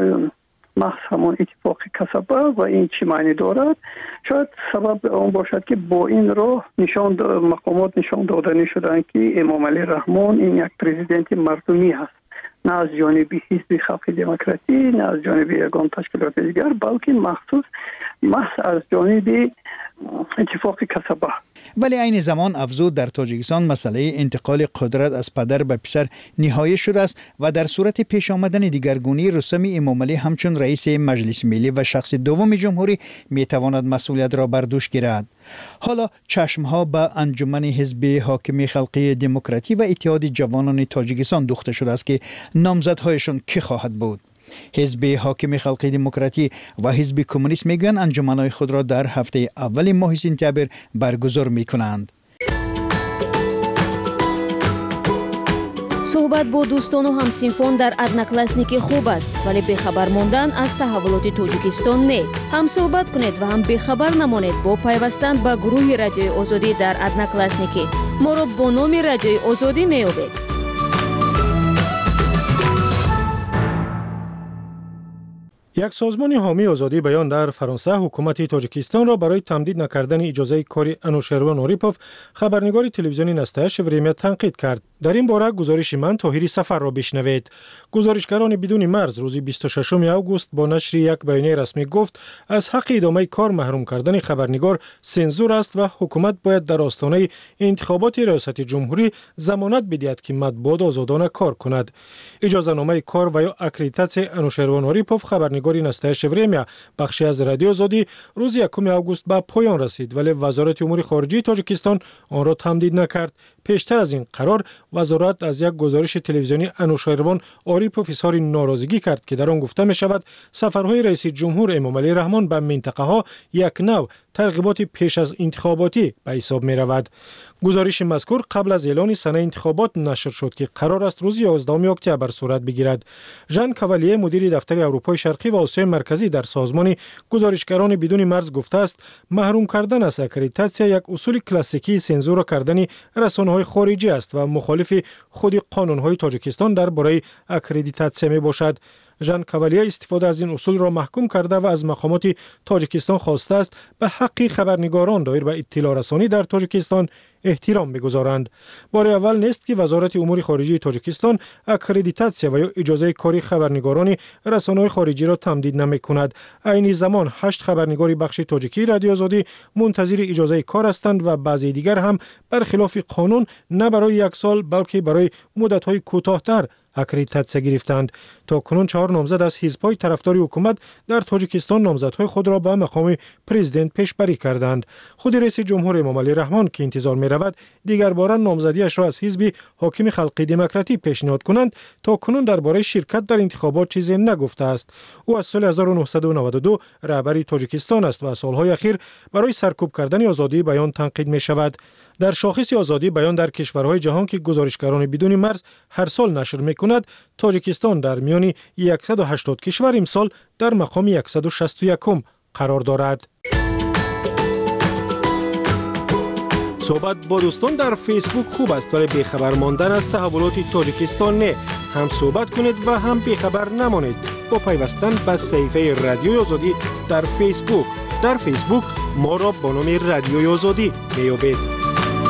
محض همان اتفاق کسبه و این چی معنی دارد، شاید سبب آن باشد که با این راه مقامات نشان دادنی شدند که امامعلی رحمان این یک پرزیدنت مردمی است، نه از جانب حزب خلق دموکراتی، نه از جانب یگان تشکیلات دیگر، بلکه محض از جانب اتفاق کسبه. ولی این زمان افزود در تاجیکستان مسئله انتقال قدرت از پدر به پسر نهایی شده است و در صورت پیش آمدن دیگرگونی رستم امامعلی همچون رئیس مجلس ملی و شخص دوم جمهوری می تواند مسئولیت را بر دوش گیرد. حالا چشمها به انجمن حزب حاکم خلقی دموکراتی و اتحاد جوانان تاجیکستان دوخته شده است که نامزدهایشان کی خواهد بود. حزب حاکم خلقی دموکراتی و حزب کمونیست میگویند انجمنهای خود را در هفته اول ماه سپتامبر برگزار میکنند. صحبت با دوستان و همسینفون در ادناکلاسنیکی خوب است، ولی بخبر موندن از تحولات تاجیکستان نه. هم صحبت کنید و هم بخبر نمانید با پیوستن به گروه رادیوی آزادی در ادناکلاسنیکی. ما را با نام رادیوی آزادی میابید. یک سازمان حامی آزادی بیان در فرانسه حکومت تاجیکستان را برای تمدید نکردن اجازه کار انوشروان اوریپوف خبرنگار تلویزیونی نستایش وریمیا تنقید کرد. در این باره گزارش من طاهری سفر را بشنوید. گزارشگران بدون مرز روز 26 اوگوست با نشر یک بیانیه رسمی گفت از حق ادامه کار محروم کردن خبرنگار سنزور است و حکومت باید در آستانه انتخابات ریاست جمهوری ضمانت بدهد که مطبوعات آزادانه کار کند. اجازهنامه کار و یا اکریدیتاسیون انوشروان اوریپوف خبرنگاری نستایش وریمیا بخشی از رادیو آزادی روز 1 اوگوست به پایان رسید، ولی وزارت امور خارجه تاجیکستان آن را تمدید نکرد. پیشتر از این قرار وزارت از یک گزارش تلویزیونی انوشروان اوریپوف اظهار ناراضگی کرد که در آن گفته می شود سفرهای رئیس جمهور امامعلی رحمان به منطقه ها یک نوع ترغیبات پیش از انتخاباتی به حساب می رود. گزارش مذکور قبل از اعلان سنه انتخابات نشر شد که قرار است روز 11 اکتبر صورت بگیرد. ژان کاوالیه مدیر دفتر اروپای شرقی و آسیای مرکزی در سازمان گزارشگران بدون مرز گفته است محروم کردن از اکریدیتاسیون یک اصول کلاسیکی سانسور کردن رسانه‌های خارجی است و مخالف خود قانون‌های تاجیکستان درباره اکریدیتاسیون میباشد. ژان کاوالیه استفاده از این اصول را محکوم کرده و از مقامات تاجیکستان خواسته است به حق خبرنگاران دایر به اطلاع رسانی در تاجیکستان احترام بگذارند. بار اول نیست که وزارت امور خارجه تاجیکستان اکریدیتاسیا و یا اجازه کاری خبرنگاران رسانه‌های خارجی را تمدید نمی‌کند. عین زمان 8 خبرنگار بخش تاجیکی رادیو آزادی منتظر اجازه کار هستند و بعضی دیگر هم برخلاف قانون نه برای 1 سال بلکه برای مدت‌های کوتاه‌تر اکریدیتاسیا گرفتند. تا کنون 4 نامزد از حزب‌های طرفدار حکومت در تاجیکستان نامزدهای خود را به مقام پرزیدنت پیشبری کردند. خود رئیس جمهور امام علی رحمان که انتظار می‌رود دیگر بار نامزدیش را از حزب حاکم خلقی دموکراتی پیشنهاد کنند، تا کنون درباره شرکت در انتخابات چیزی نگفته است. او از سال 1992 رهبر تاجیکستان است و سالهای اخیر برای سرکوب کردن آزادی بیان تنقید می‌شود. در شاخص آزادی بیان در کشورهای جهان که گزارشگران بدون مرز هر سال نشر می‌کند، تاجیکستان در میان 180 کشور امسال در مقام 161 قرار دارد. صحبت با دوستان در فیسبوک خوب است، ولی بیخبر ماندن از تحولات تاجیکستان نه. هم صحبت کنید و هم بیخبر نمانید با پیوستن به صفحه رادیوی آزادی در فیسبوک. در فیسبوک ما را با نام رادیوی آزادی میابید.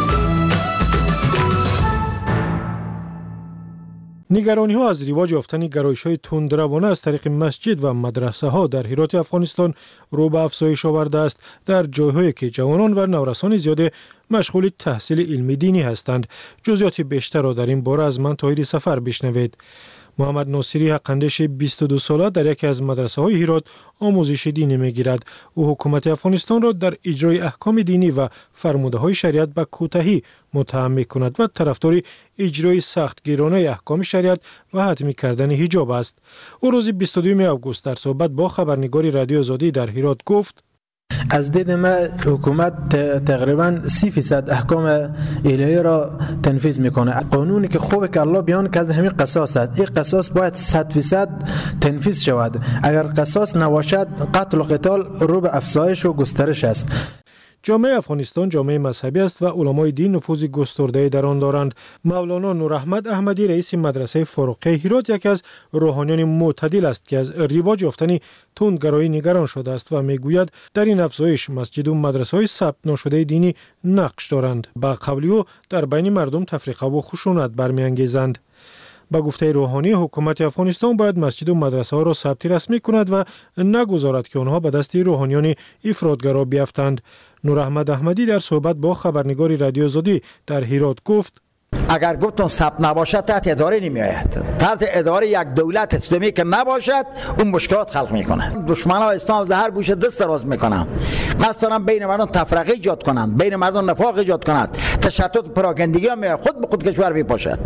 نگرانی ها از رواج یافتن گرایش های تندروانه از طریق مسجد و مدرسه ها در هرات افغانستان رو به افزایش آورده است، در جایهایی که جوانان و نورسان زیاده مشغول تحصیل علمی دینی هستند. جزئیات بیشتر را در این باره از من طاهر سفر بشنوید. محمد ناصری حقاندیش 22 ساله در یکی از مدرسه های هرات آموزش دینی میگیرد. او حکومت افغانستان را در اجرای احکام دینی و فرموده های شریعت به کوتاهی متهم میکند و طرفدار اجرای سختگیرانه احکام شریعت و حتمی کردن حجاب است. او روز 22 آگوست در صحبت با خبرنگار رادیو آزادی در هرات گفت: از دید ما حکومت تقریبا 30% احکام الهی را تنفیذ میکنه. قانونی که خوبه که الله بیان کرده همین قصاص است. این قصاص باید 100% تنفیذ شود. اگر قصاص نباشد قتل و قتال رو به افزایش و گسترش است. جامعه افغانستان جامعه مذهبی است و علمای دین نفوذ گسترده در آن دارند. مولانا نوراحمد احمدی رئیس مدرسه فاروقه هرات یکی از روحانیان معتدل است که از رواج یافتن تندگرایی نگران شده است و میگوید در این افزایش مسجد و مدرسه‌های ثبت نشده دینی نقش دارند. با قول او در بین مردم تفریقه و خشونت برمی‌انگیزند. با گفته روحانی حکومت افغانستان باید مسجد و مدرسه ها را ثبت رسمی کند و نگذارد که آنها به دست روحانیان افراطگرا بیفتند. نوراحمد احمدی در صحبت با خبرنگار رادیو آزادی در هرات گفت: اگر گفتم ثبت نباشد تحت اداره نمی آید. تحت اداره یک دولت اسلامی که نباشد اون مشکلات خلق میکنه. دشمنان اسلام از هر گوشه دست دراز میکنن. قصد دارن بین مردم تفرقه ایجاد کنند، بین مردم نفاق ایجاد کنند، تشتت پراکندگی هم خود به خود کشور میپاشد.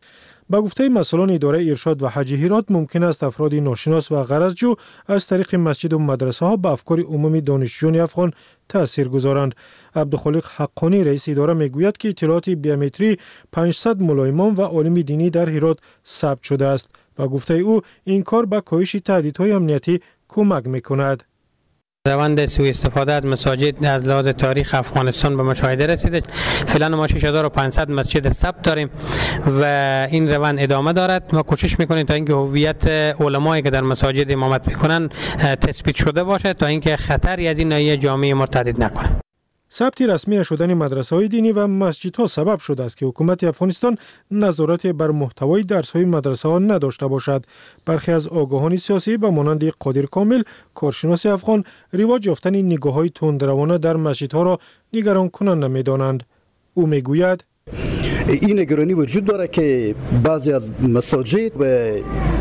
با گفته مسئولان اداره ارشاد و حج هرات ممکن است افراد ناشناس و غرضجو از طریق مسجد و مدرسه ها به افکار عمومی دانشجویان افغان تأثیر گذارند. عبدالخالق حقانی رئیس اداره میگوید که اطلاعات بیومتری 500 ملایمان و عالم دینی در هرات ثبت شده است. با گفته او این کار به کاهش تهدیدهای امنیتی کمک میکند. روند سوء استفاده از مساجد از لحاظ تاریخ افغانستان به مشاهده رسیده. فعلا ما 6500 مسجد ثبت داریم و این روند ادامه دارد. ما کوشش میکنیم تا اینکه هویت علمایی که در مساجد امامت میکنن تثبیت شده باشه تا اینکه خطری از این ناحیه جامعه مرتد نکنه. ثبت رسمی شدن مدرسه‌های دینی و مسجدها سبب شده است که حکومت افغانستان نظارت بر محتوای درس‌های مدرسه‌ها نداشته باشد. برخی از آگاهان سیاسی به مانند قادر کامل، کارشناس افغان، رواج یافتن نگاه‌های تندروانه در مسجدها را نگران کننده می‌دانند. او میگوید: این نگرانی وجود داره که بعضی از مساجد و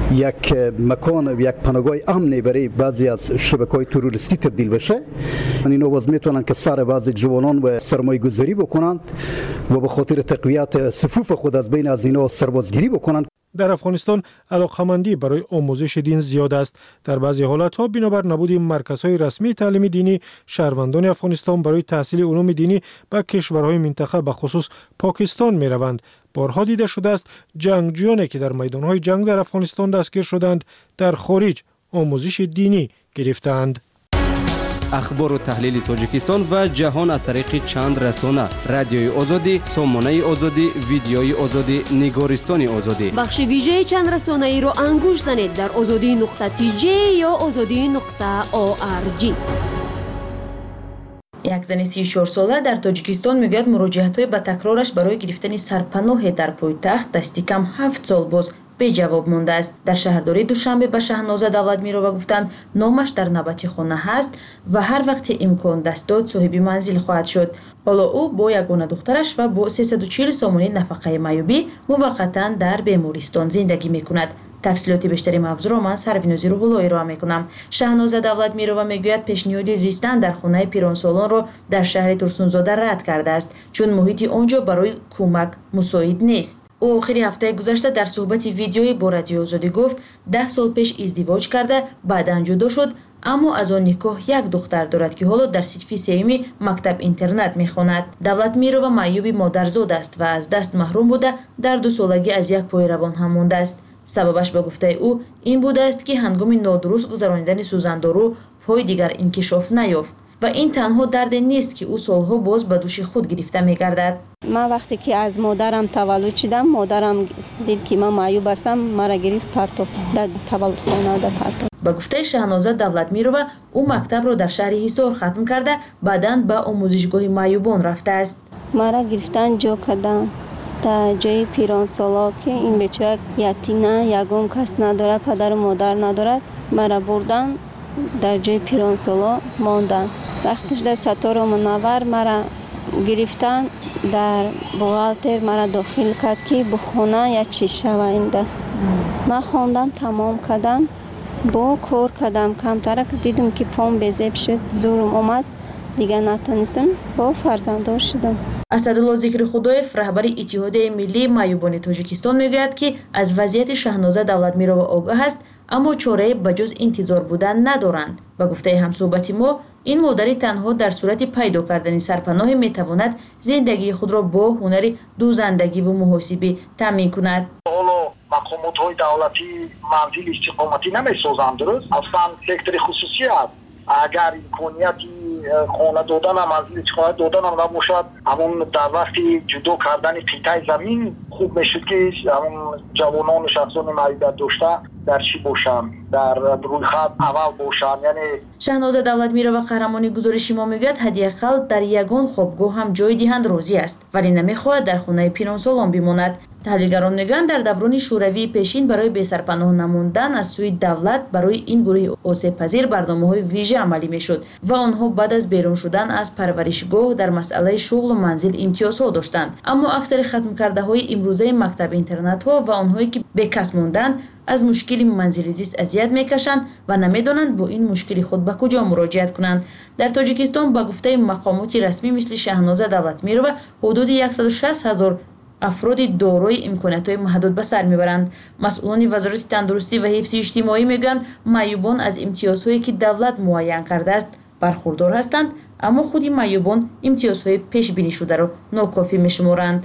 یک مکان و یک پناهگاه امنی برای بعضی از شبکه‌های تروریستی تبدیل بشه. اینا باز میتونن که سر بعضی جوانان و سرمایه گذاری بکنند و به خاطر تقویت صفوف خود از بین از اینا سربازگیری بکنند. در افغانستان علاقه‌مندی برای آموزش دین زیاد است. در بعضی حالت‌ها بنابر نبود مرکزهای رسمی تعلیم دینی، شهروندان افغانستان برای تحصیل علوم دینی به کشورهای منطقه به خصوص پاکستان می‌روند. بارها دیده شده است جنگجویانی که در میدان‌های جنگ در افغانستان دستگیر شدند در خارج آموزش دینی گرفتند. اخبار و تحلیل تاجیکستان و جهان از طریق چند رسانه: رادیوی آزادی، سامانه آزادی، ویدیوی آزادی، نگارستان آزادی. بخش ویژه چند رسانه ای را انگوش زنید در azadi.tj یا azadi.org. یک زن 34 ساله در تاجیکستان میگوید مراجعت‌های با تکرارش برای گرفتن سرپناه در پایتخت دستی کم 7 سال باز به جواب مانده است. در شهرداری دوشنبه به شهنازه دولتمیرova گفتند نامش در نوبتی خانه هست و هر وقت امکان دست داد صاحب منزل خواهد شد. حالا او با یگانه دخترش و با 340 سامانه نفقه معیوبی موقتا در بیمارستان زندگی میکند. تفصیلات بیشتری موضوع را من سروینوزی روح‌اللهی ارائه میکنم. شهنازه دولتمیرova میگوید پیشنهاد زیستن در خانه پیرانسالان را در شهر ترسونزاده رد کرده است چون محیط آنجا برای کمک مساعد نیست. او آخر هفته گذشته در صحبت ویدیویی با رادیو آزادی گفت 10 سال پیش ازدواج کرده بعداً جدا شد اما از آن نکاح یک دختر دارد که حالا در صف سوم مکتب اینترنت میخواند. دولتمیرova معیوب مادرزاد است و از دست محروم بوده در 2 سالگی از یک پای روان هم مانده است. سببش به گفته او این بوده است که هنگام نادرست گذراندن سوزندارو پای دیگر انکشاف نیافت و این تنها درد نیست که او سالها باز به دوش خود گرفته میگردد. من وقتی که از مادرم تولد شدم مادرم دید که من معیوب هستم مرا گرفت پرتاب در تولد خانه در پرتاب. به گفته شهنازه دولتمیرova او مکتب را در شهر حصار ختم کرده بعداً به آموزشگاه معیوبان رفته است. مرا گرفتن جا کردن در جای پیرانسالا که این بیچاره یتیمه یگان کس ندارد پدر و مادر ندارد مرا بردن در جای پیرانسالا ماندن. وقتش در ستاره منور مرا گرفتن در بوغالتر مرا داخل کرد که بخونه یا چی شوینده. من خواندم تمام کردم با کار کردم کمتر دیدم که پام بزیب شد زورم اومد دیگه نتونستم با فرزنددار شدم. اسدالله ذکر خدایف رهبر اتحادیه ملی معیوبان تاجیکستان میگوید که از وضعیت شهنازه دولتمیرova آگاه است اما چاره بجز انتظار بودن ندارند. با گفته همصحبت ما این مادری تنها در صورت پیدا کردن سرپناه میتواند زندگی خود را با هنر دوزندگی و محاسبه تامین کند. مقامات‌های دولتی منزل استقامتی نمی‌سازند درست اصلا سکتور خصوصی است. اگر امکانیتی خانه دادن منزل خانه دادن هم نباشد همون در وقت جدا کردن قطعه زمین خوب میشد که همون جوانان و شخصان معیوبیت داشته در چی باشن در روی خط اول باشن. یعنی شهنازه دولتمیرova قهرمانی گزارش ما میگوید حداقل در یگان خوابگاه هم جای دهند راضی است ولی نمیخواهد در خانه پیرانسالان بماند. تحلیلگران میگویند در دوران شوروی پیشین برای بی‌سرپناه نموندن از سوی دولت برای این گروه آسیب پذیر برنامه‌های ویژه عملی میشد و آنها بعد از بیرون شدن از پرورشگاه در مسئله شغل و منزل امتیازها داشتند اما اکثر ختم کرده های امروزه مکتب اینترنت ها و آنهایی که بیکس ماندند از مشکل منزل زیست اذیت میکشند و نمیدانند با این مشکل خود به کجا مراجعت کنند. در تاجیکستان با گفته مقامات رسمی مثل شهنازه دولتمیرova حدود 160,000 افراد دارای امکانات‌های محدود به سر میبرند. مسئولان وزارت تندرستی و حفظ اجتماعی میگویند معیوبان از امتیازهایی که دولت معین کرده است برخوردار هستند اما خود معیوبان امتیازهای پیش بینی شده را ناکافی میشمارند.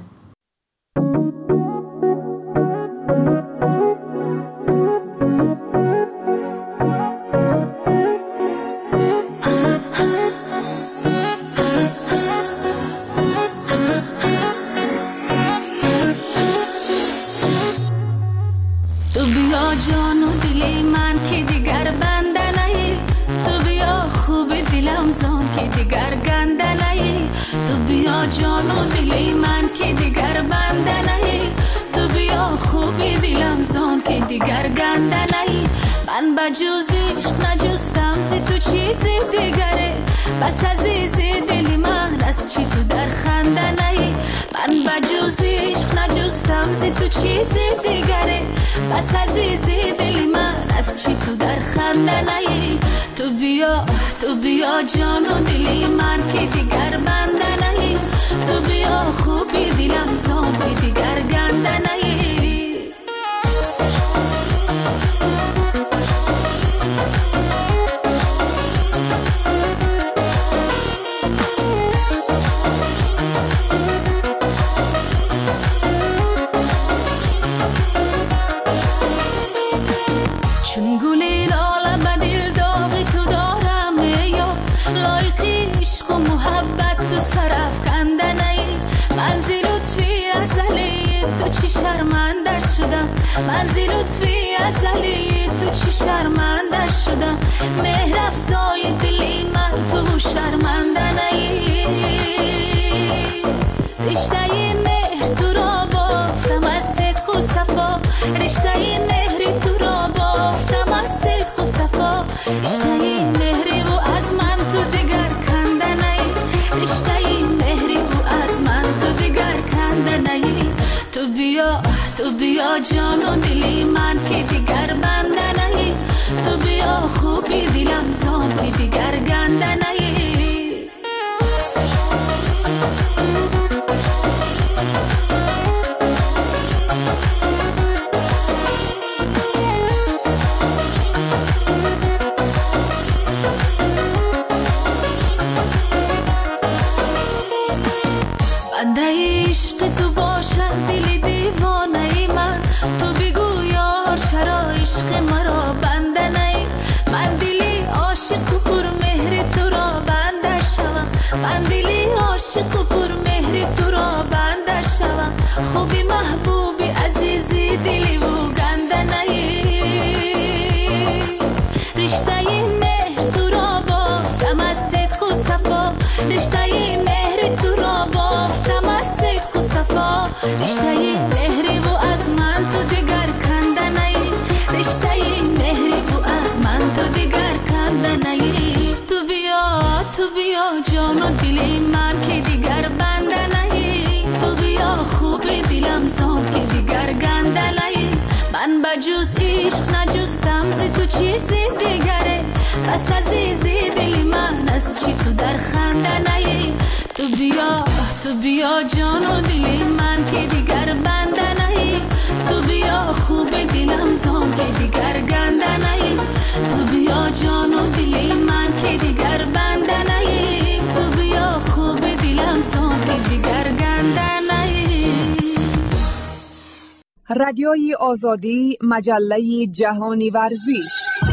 جان و دلی من که دیگر بنده نهی تو بیا خوبی دلم زان که دیگر گنده نهی من بجز عشق نجستم زی تو چیزی دیگره بس عزیزی دلی من از چی تو در خنده نهی من بجز عشق نجستم زی تو چیزی دیگره بس عزیزی دلی من از چی تو در خنده نهی تو بیا جان و دلی من که دیگر بنده نهی تو بیا خوبی دلم زان که دیگر گنده نهی چون گلی لاله به دل داغی تو دارم یا لایقی عشق و محبت تو سرف کنده نهی منزی لطفی ازلی تو چی شرمنده من زی لطفی ازلی تو چی شرمنده شدم مهر افزای دلی من تو شرمنده نی رشته مهر تو را بافتم از صدق و صفا رشته مهری تو را بافتم از صدق و صفا رشته مهری و از من تو دیگر کنده نی رشته مهری و از من تو دیگر کنده نی تو بیا جان و دلی من که دیگر بنده نی تو بیا خوبی دلم زان که دیگر گنده نی بنده عشق تو باشد دل دیوانه ای من تو بگو یار چرا عشق مرا بنده نی من دلی عاشق و پر مهر تو را بنده شوم من دلی عاشق و پر مهر تو را بنده شوم خوبی محبوبی عزیزی دلی و گنده نی رشته مهر تو را بافتم از صدق و صفا رشته مهر تو را بافتم از صدق و صفا رشته مهری و از من تو دیگر کنده نی رشته مهری و از من تو دیگر کنده نی تو بیا جان و دلی من که دیگر بنده نی تو بیا خوبی دلم زان که دیگر گنده نی من بجوز عشق نجستم زی تو چیزی دیگره بس عزیزی دلی من از چی تو در خنده نی تو بیا جان و دلی من که دیگر بنده نی تو بیا خوب دلم زان که دیگر گنده نی تو بیا جان و دلی من که دیگر بنده نی تو بیا خوب دلم زان که دیگر گنده نی رادیوی آزادی مجله جهانی ورزش.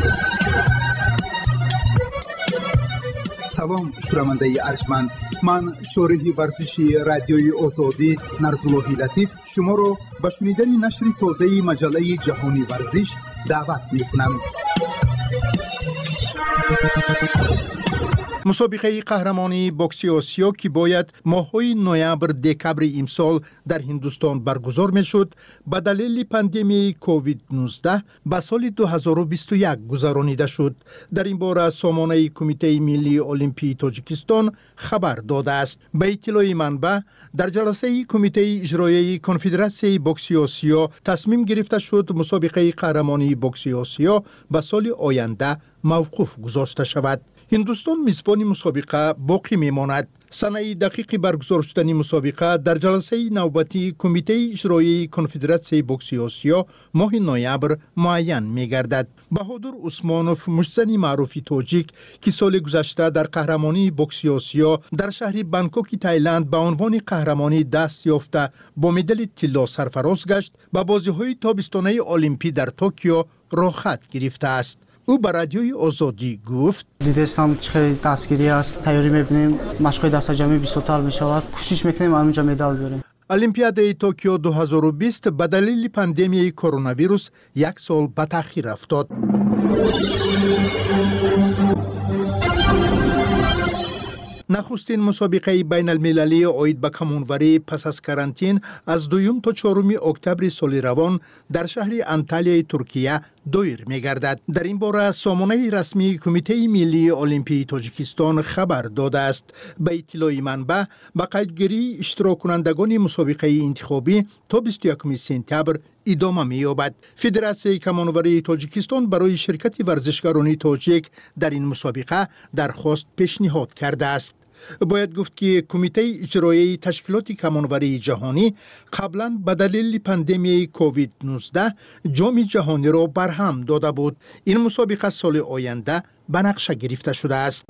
سلام شنونده ارجمند، من شارح ورزشی رادیوی آزادی نرزاللهی لطیف شما را به شنیدن نشر تازه مجله جهانی ورزش دعوت می‌کنم. مسابقه قهرمانی بوکس آسیا که باید ماه‌های نوامبر دکبر امسال در هندوستان برگزار می‌شد، به دلیل پاندمی کووید 19 به سال 2021 گذرانیده شد. در این باره سامانه کمیته ملی المپی تاجیکستان خبر داده است. به اطلاع منبع، در جلسه کمیته اجرایی کنفدراسیون بوکس آسیا تصمیم گرفته شد مسابقه قهرمانی بوکس آسیا به سال آینده موقوف گذاشته شود. هندوستان میزبان مسابقه باقی میماند. سنه دقیق برگزار شدن مسابقه در جلسه نوبتی کمیته اجرایی کنفدراسیون بوکس آسیا ماه نوامبر معین میگردد. بهادر عثمانوف، مجزن معروف تاجیک که سال گذشته در قهرمانی بوکس آسیا در شهر بانکوک تایلند به عنوان قهرمانی دست یافته با مدال طلا سرفراز گشت، به بازی‌های تابستانه المپی در توکیو رخصت گرفته است. او به رادیوی آزادی گفت: دیدستم چه دستگیری است، تیاری می‌بینیم، مشق‌های دستجمعی بیشتر می‌شود، کوشش می‌کنیم اونجا مدال بیاریم. المپیاد توکیو 2020 به دلیل پاندمی کرونا ویروس یک سال به تأخیر افتاد. نخستین مسابقه بین المللی عاید به کمانوری پس از کرانتین از 2 تا 4 اکتبر سال روان در شهر انتالیای ترکیه دایر می‌گردد. در این باره سامانه رسمی کمیته ملی المپی تاجیکستان خبر داده است. به اطلاع منبع، به قیدگیری اشتراک کنندگان مسابقه انتخابی تا 21 سپتامبر ادامه می‌یابد. فدراسیون کمانوری تاجیکستان برای شرکت ورزشکاران تاجیک در این مسابقه درخواست پیشنهاد کرده است. باید گفت که کمیته اجرایی تشکیلات کمانوری جهانی قبلا به دلیل پاندمی کووید 19 جام جهانی را برهم داده بود. این مسابقه سال آینده به نقشه گرفته شده است.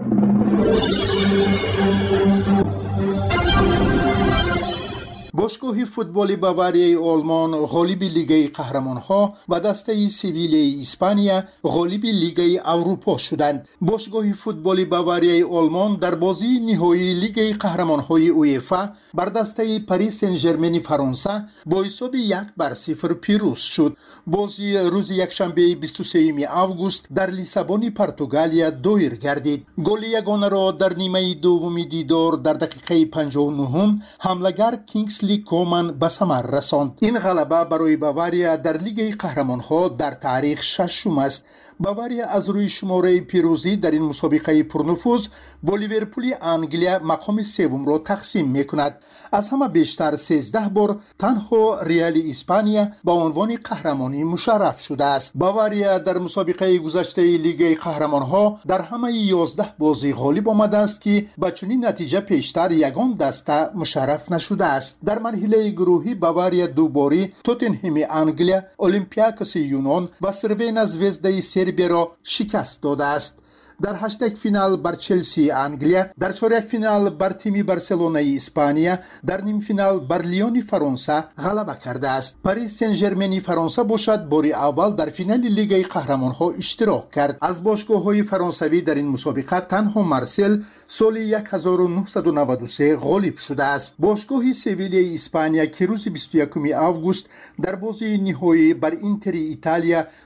باشگاه فوتبال باواریای آلمان غالب لیگ قهرمان‌ها و دسته سیویل اسپانیا غالب لیگ اروپا شدند. باشگاه فوتبال باواریای آلمان در بازی نهایی لیگ قهرمان‌های اوئفا بر دسته پاریس سن ژرمن فرانسه با حساب 1-0 پیروز شد. بازی روز یکشنبه 23 آگوست در لیسابون پرتغالیا دایر گردید. گل یگانه را در نیمه دوم دیدار در دقیقه 59 حمله‌گر کینگسلی کومن به ثمر رساند. این غلبه برای باواریا در لیگ قهرمان‌ها در تاریخ ششم است. باواریا از روی شماره پیروزی در این مسابقه پرنفوذ با لیورپول انگلیا مقام سوم را تقسیم می‌کند. از همه بیشتر 13 بار تنها ریال اسپانیا با عنوان قهرمانی مشرف شده است. باواریا در مسابقه گذشته لیگ قهرمان‌ها در همه 11 بازی غالب آمده است که با چنین نتیجه پیشتر یگان دسته مشرف نشده است. در مرحله گروهی باواریا دوباره توتنهام انگلیا، اولمپیاکوس یونان و سروینا زvezda سربیا را شکست داده است. در هشتگ فینال بر چلسی انگلیا، در چهارک فینال بر تیم بارسلونای اسپانیا، در نیم فینال بر لیون فرانسه غلبه کرده است. پاریس سن ژرمن فرانسه باشد بار اول در فینال لیگ قهرمان‌ها اشتراک کرد. از باشگاه‌های فرانسوی در این مسابقه تنها مارسل سال 1993 غالب شده است. باشگاه سویل اسپانیا که روز 21 آگوست در بازی نهایی بر اینتر ایتالیا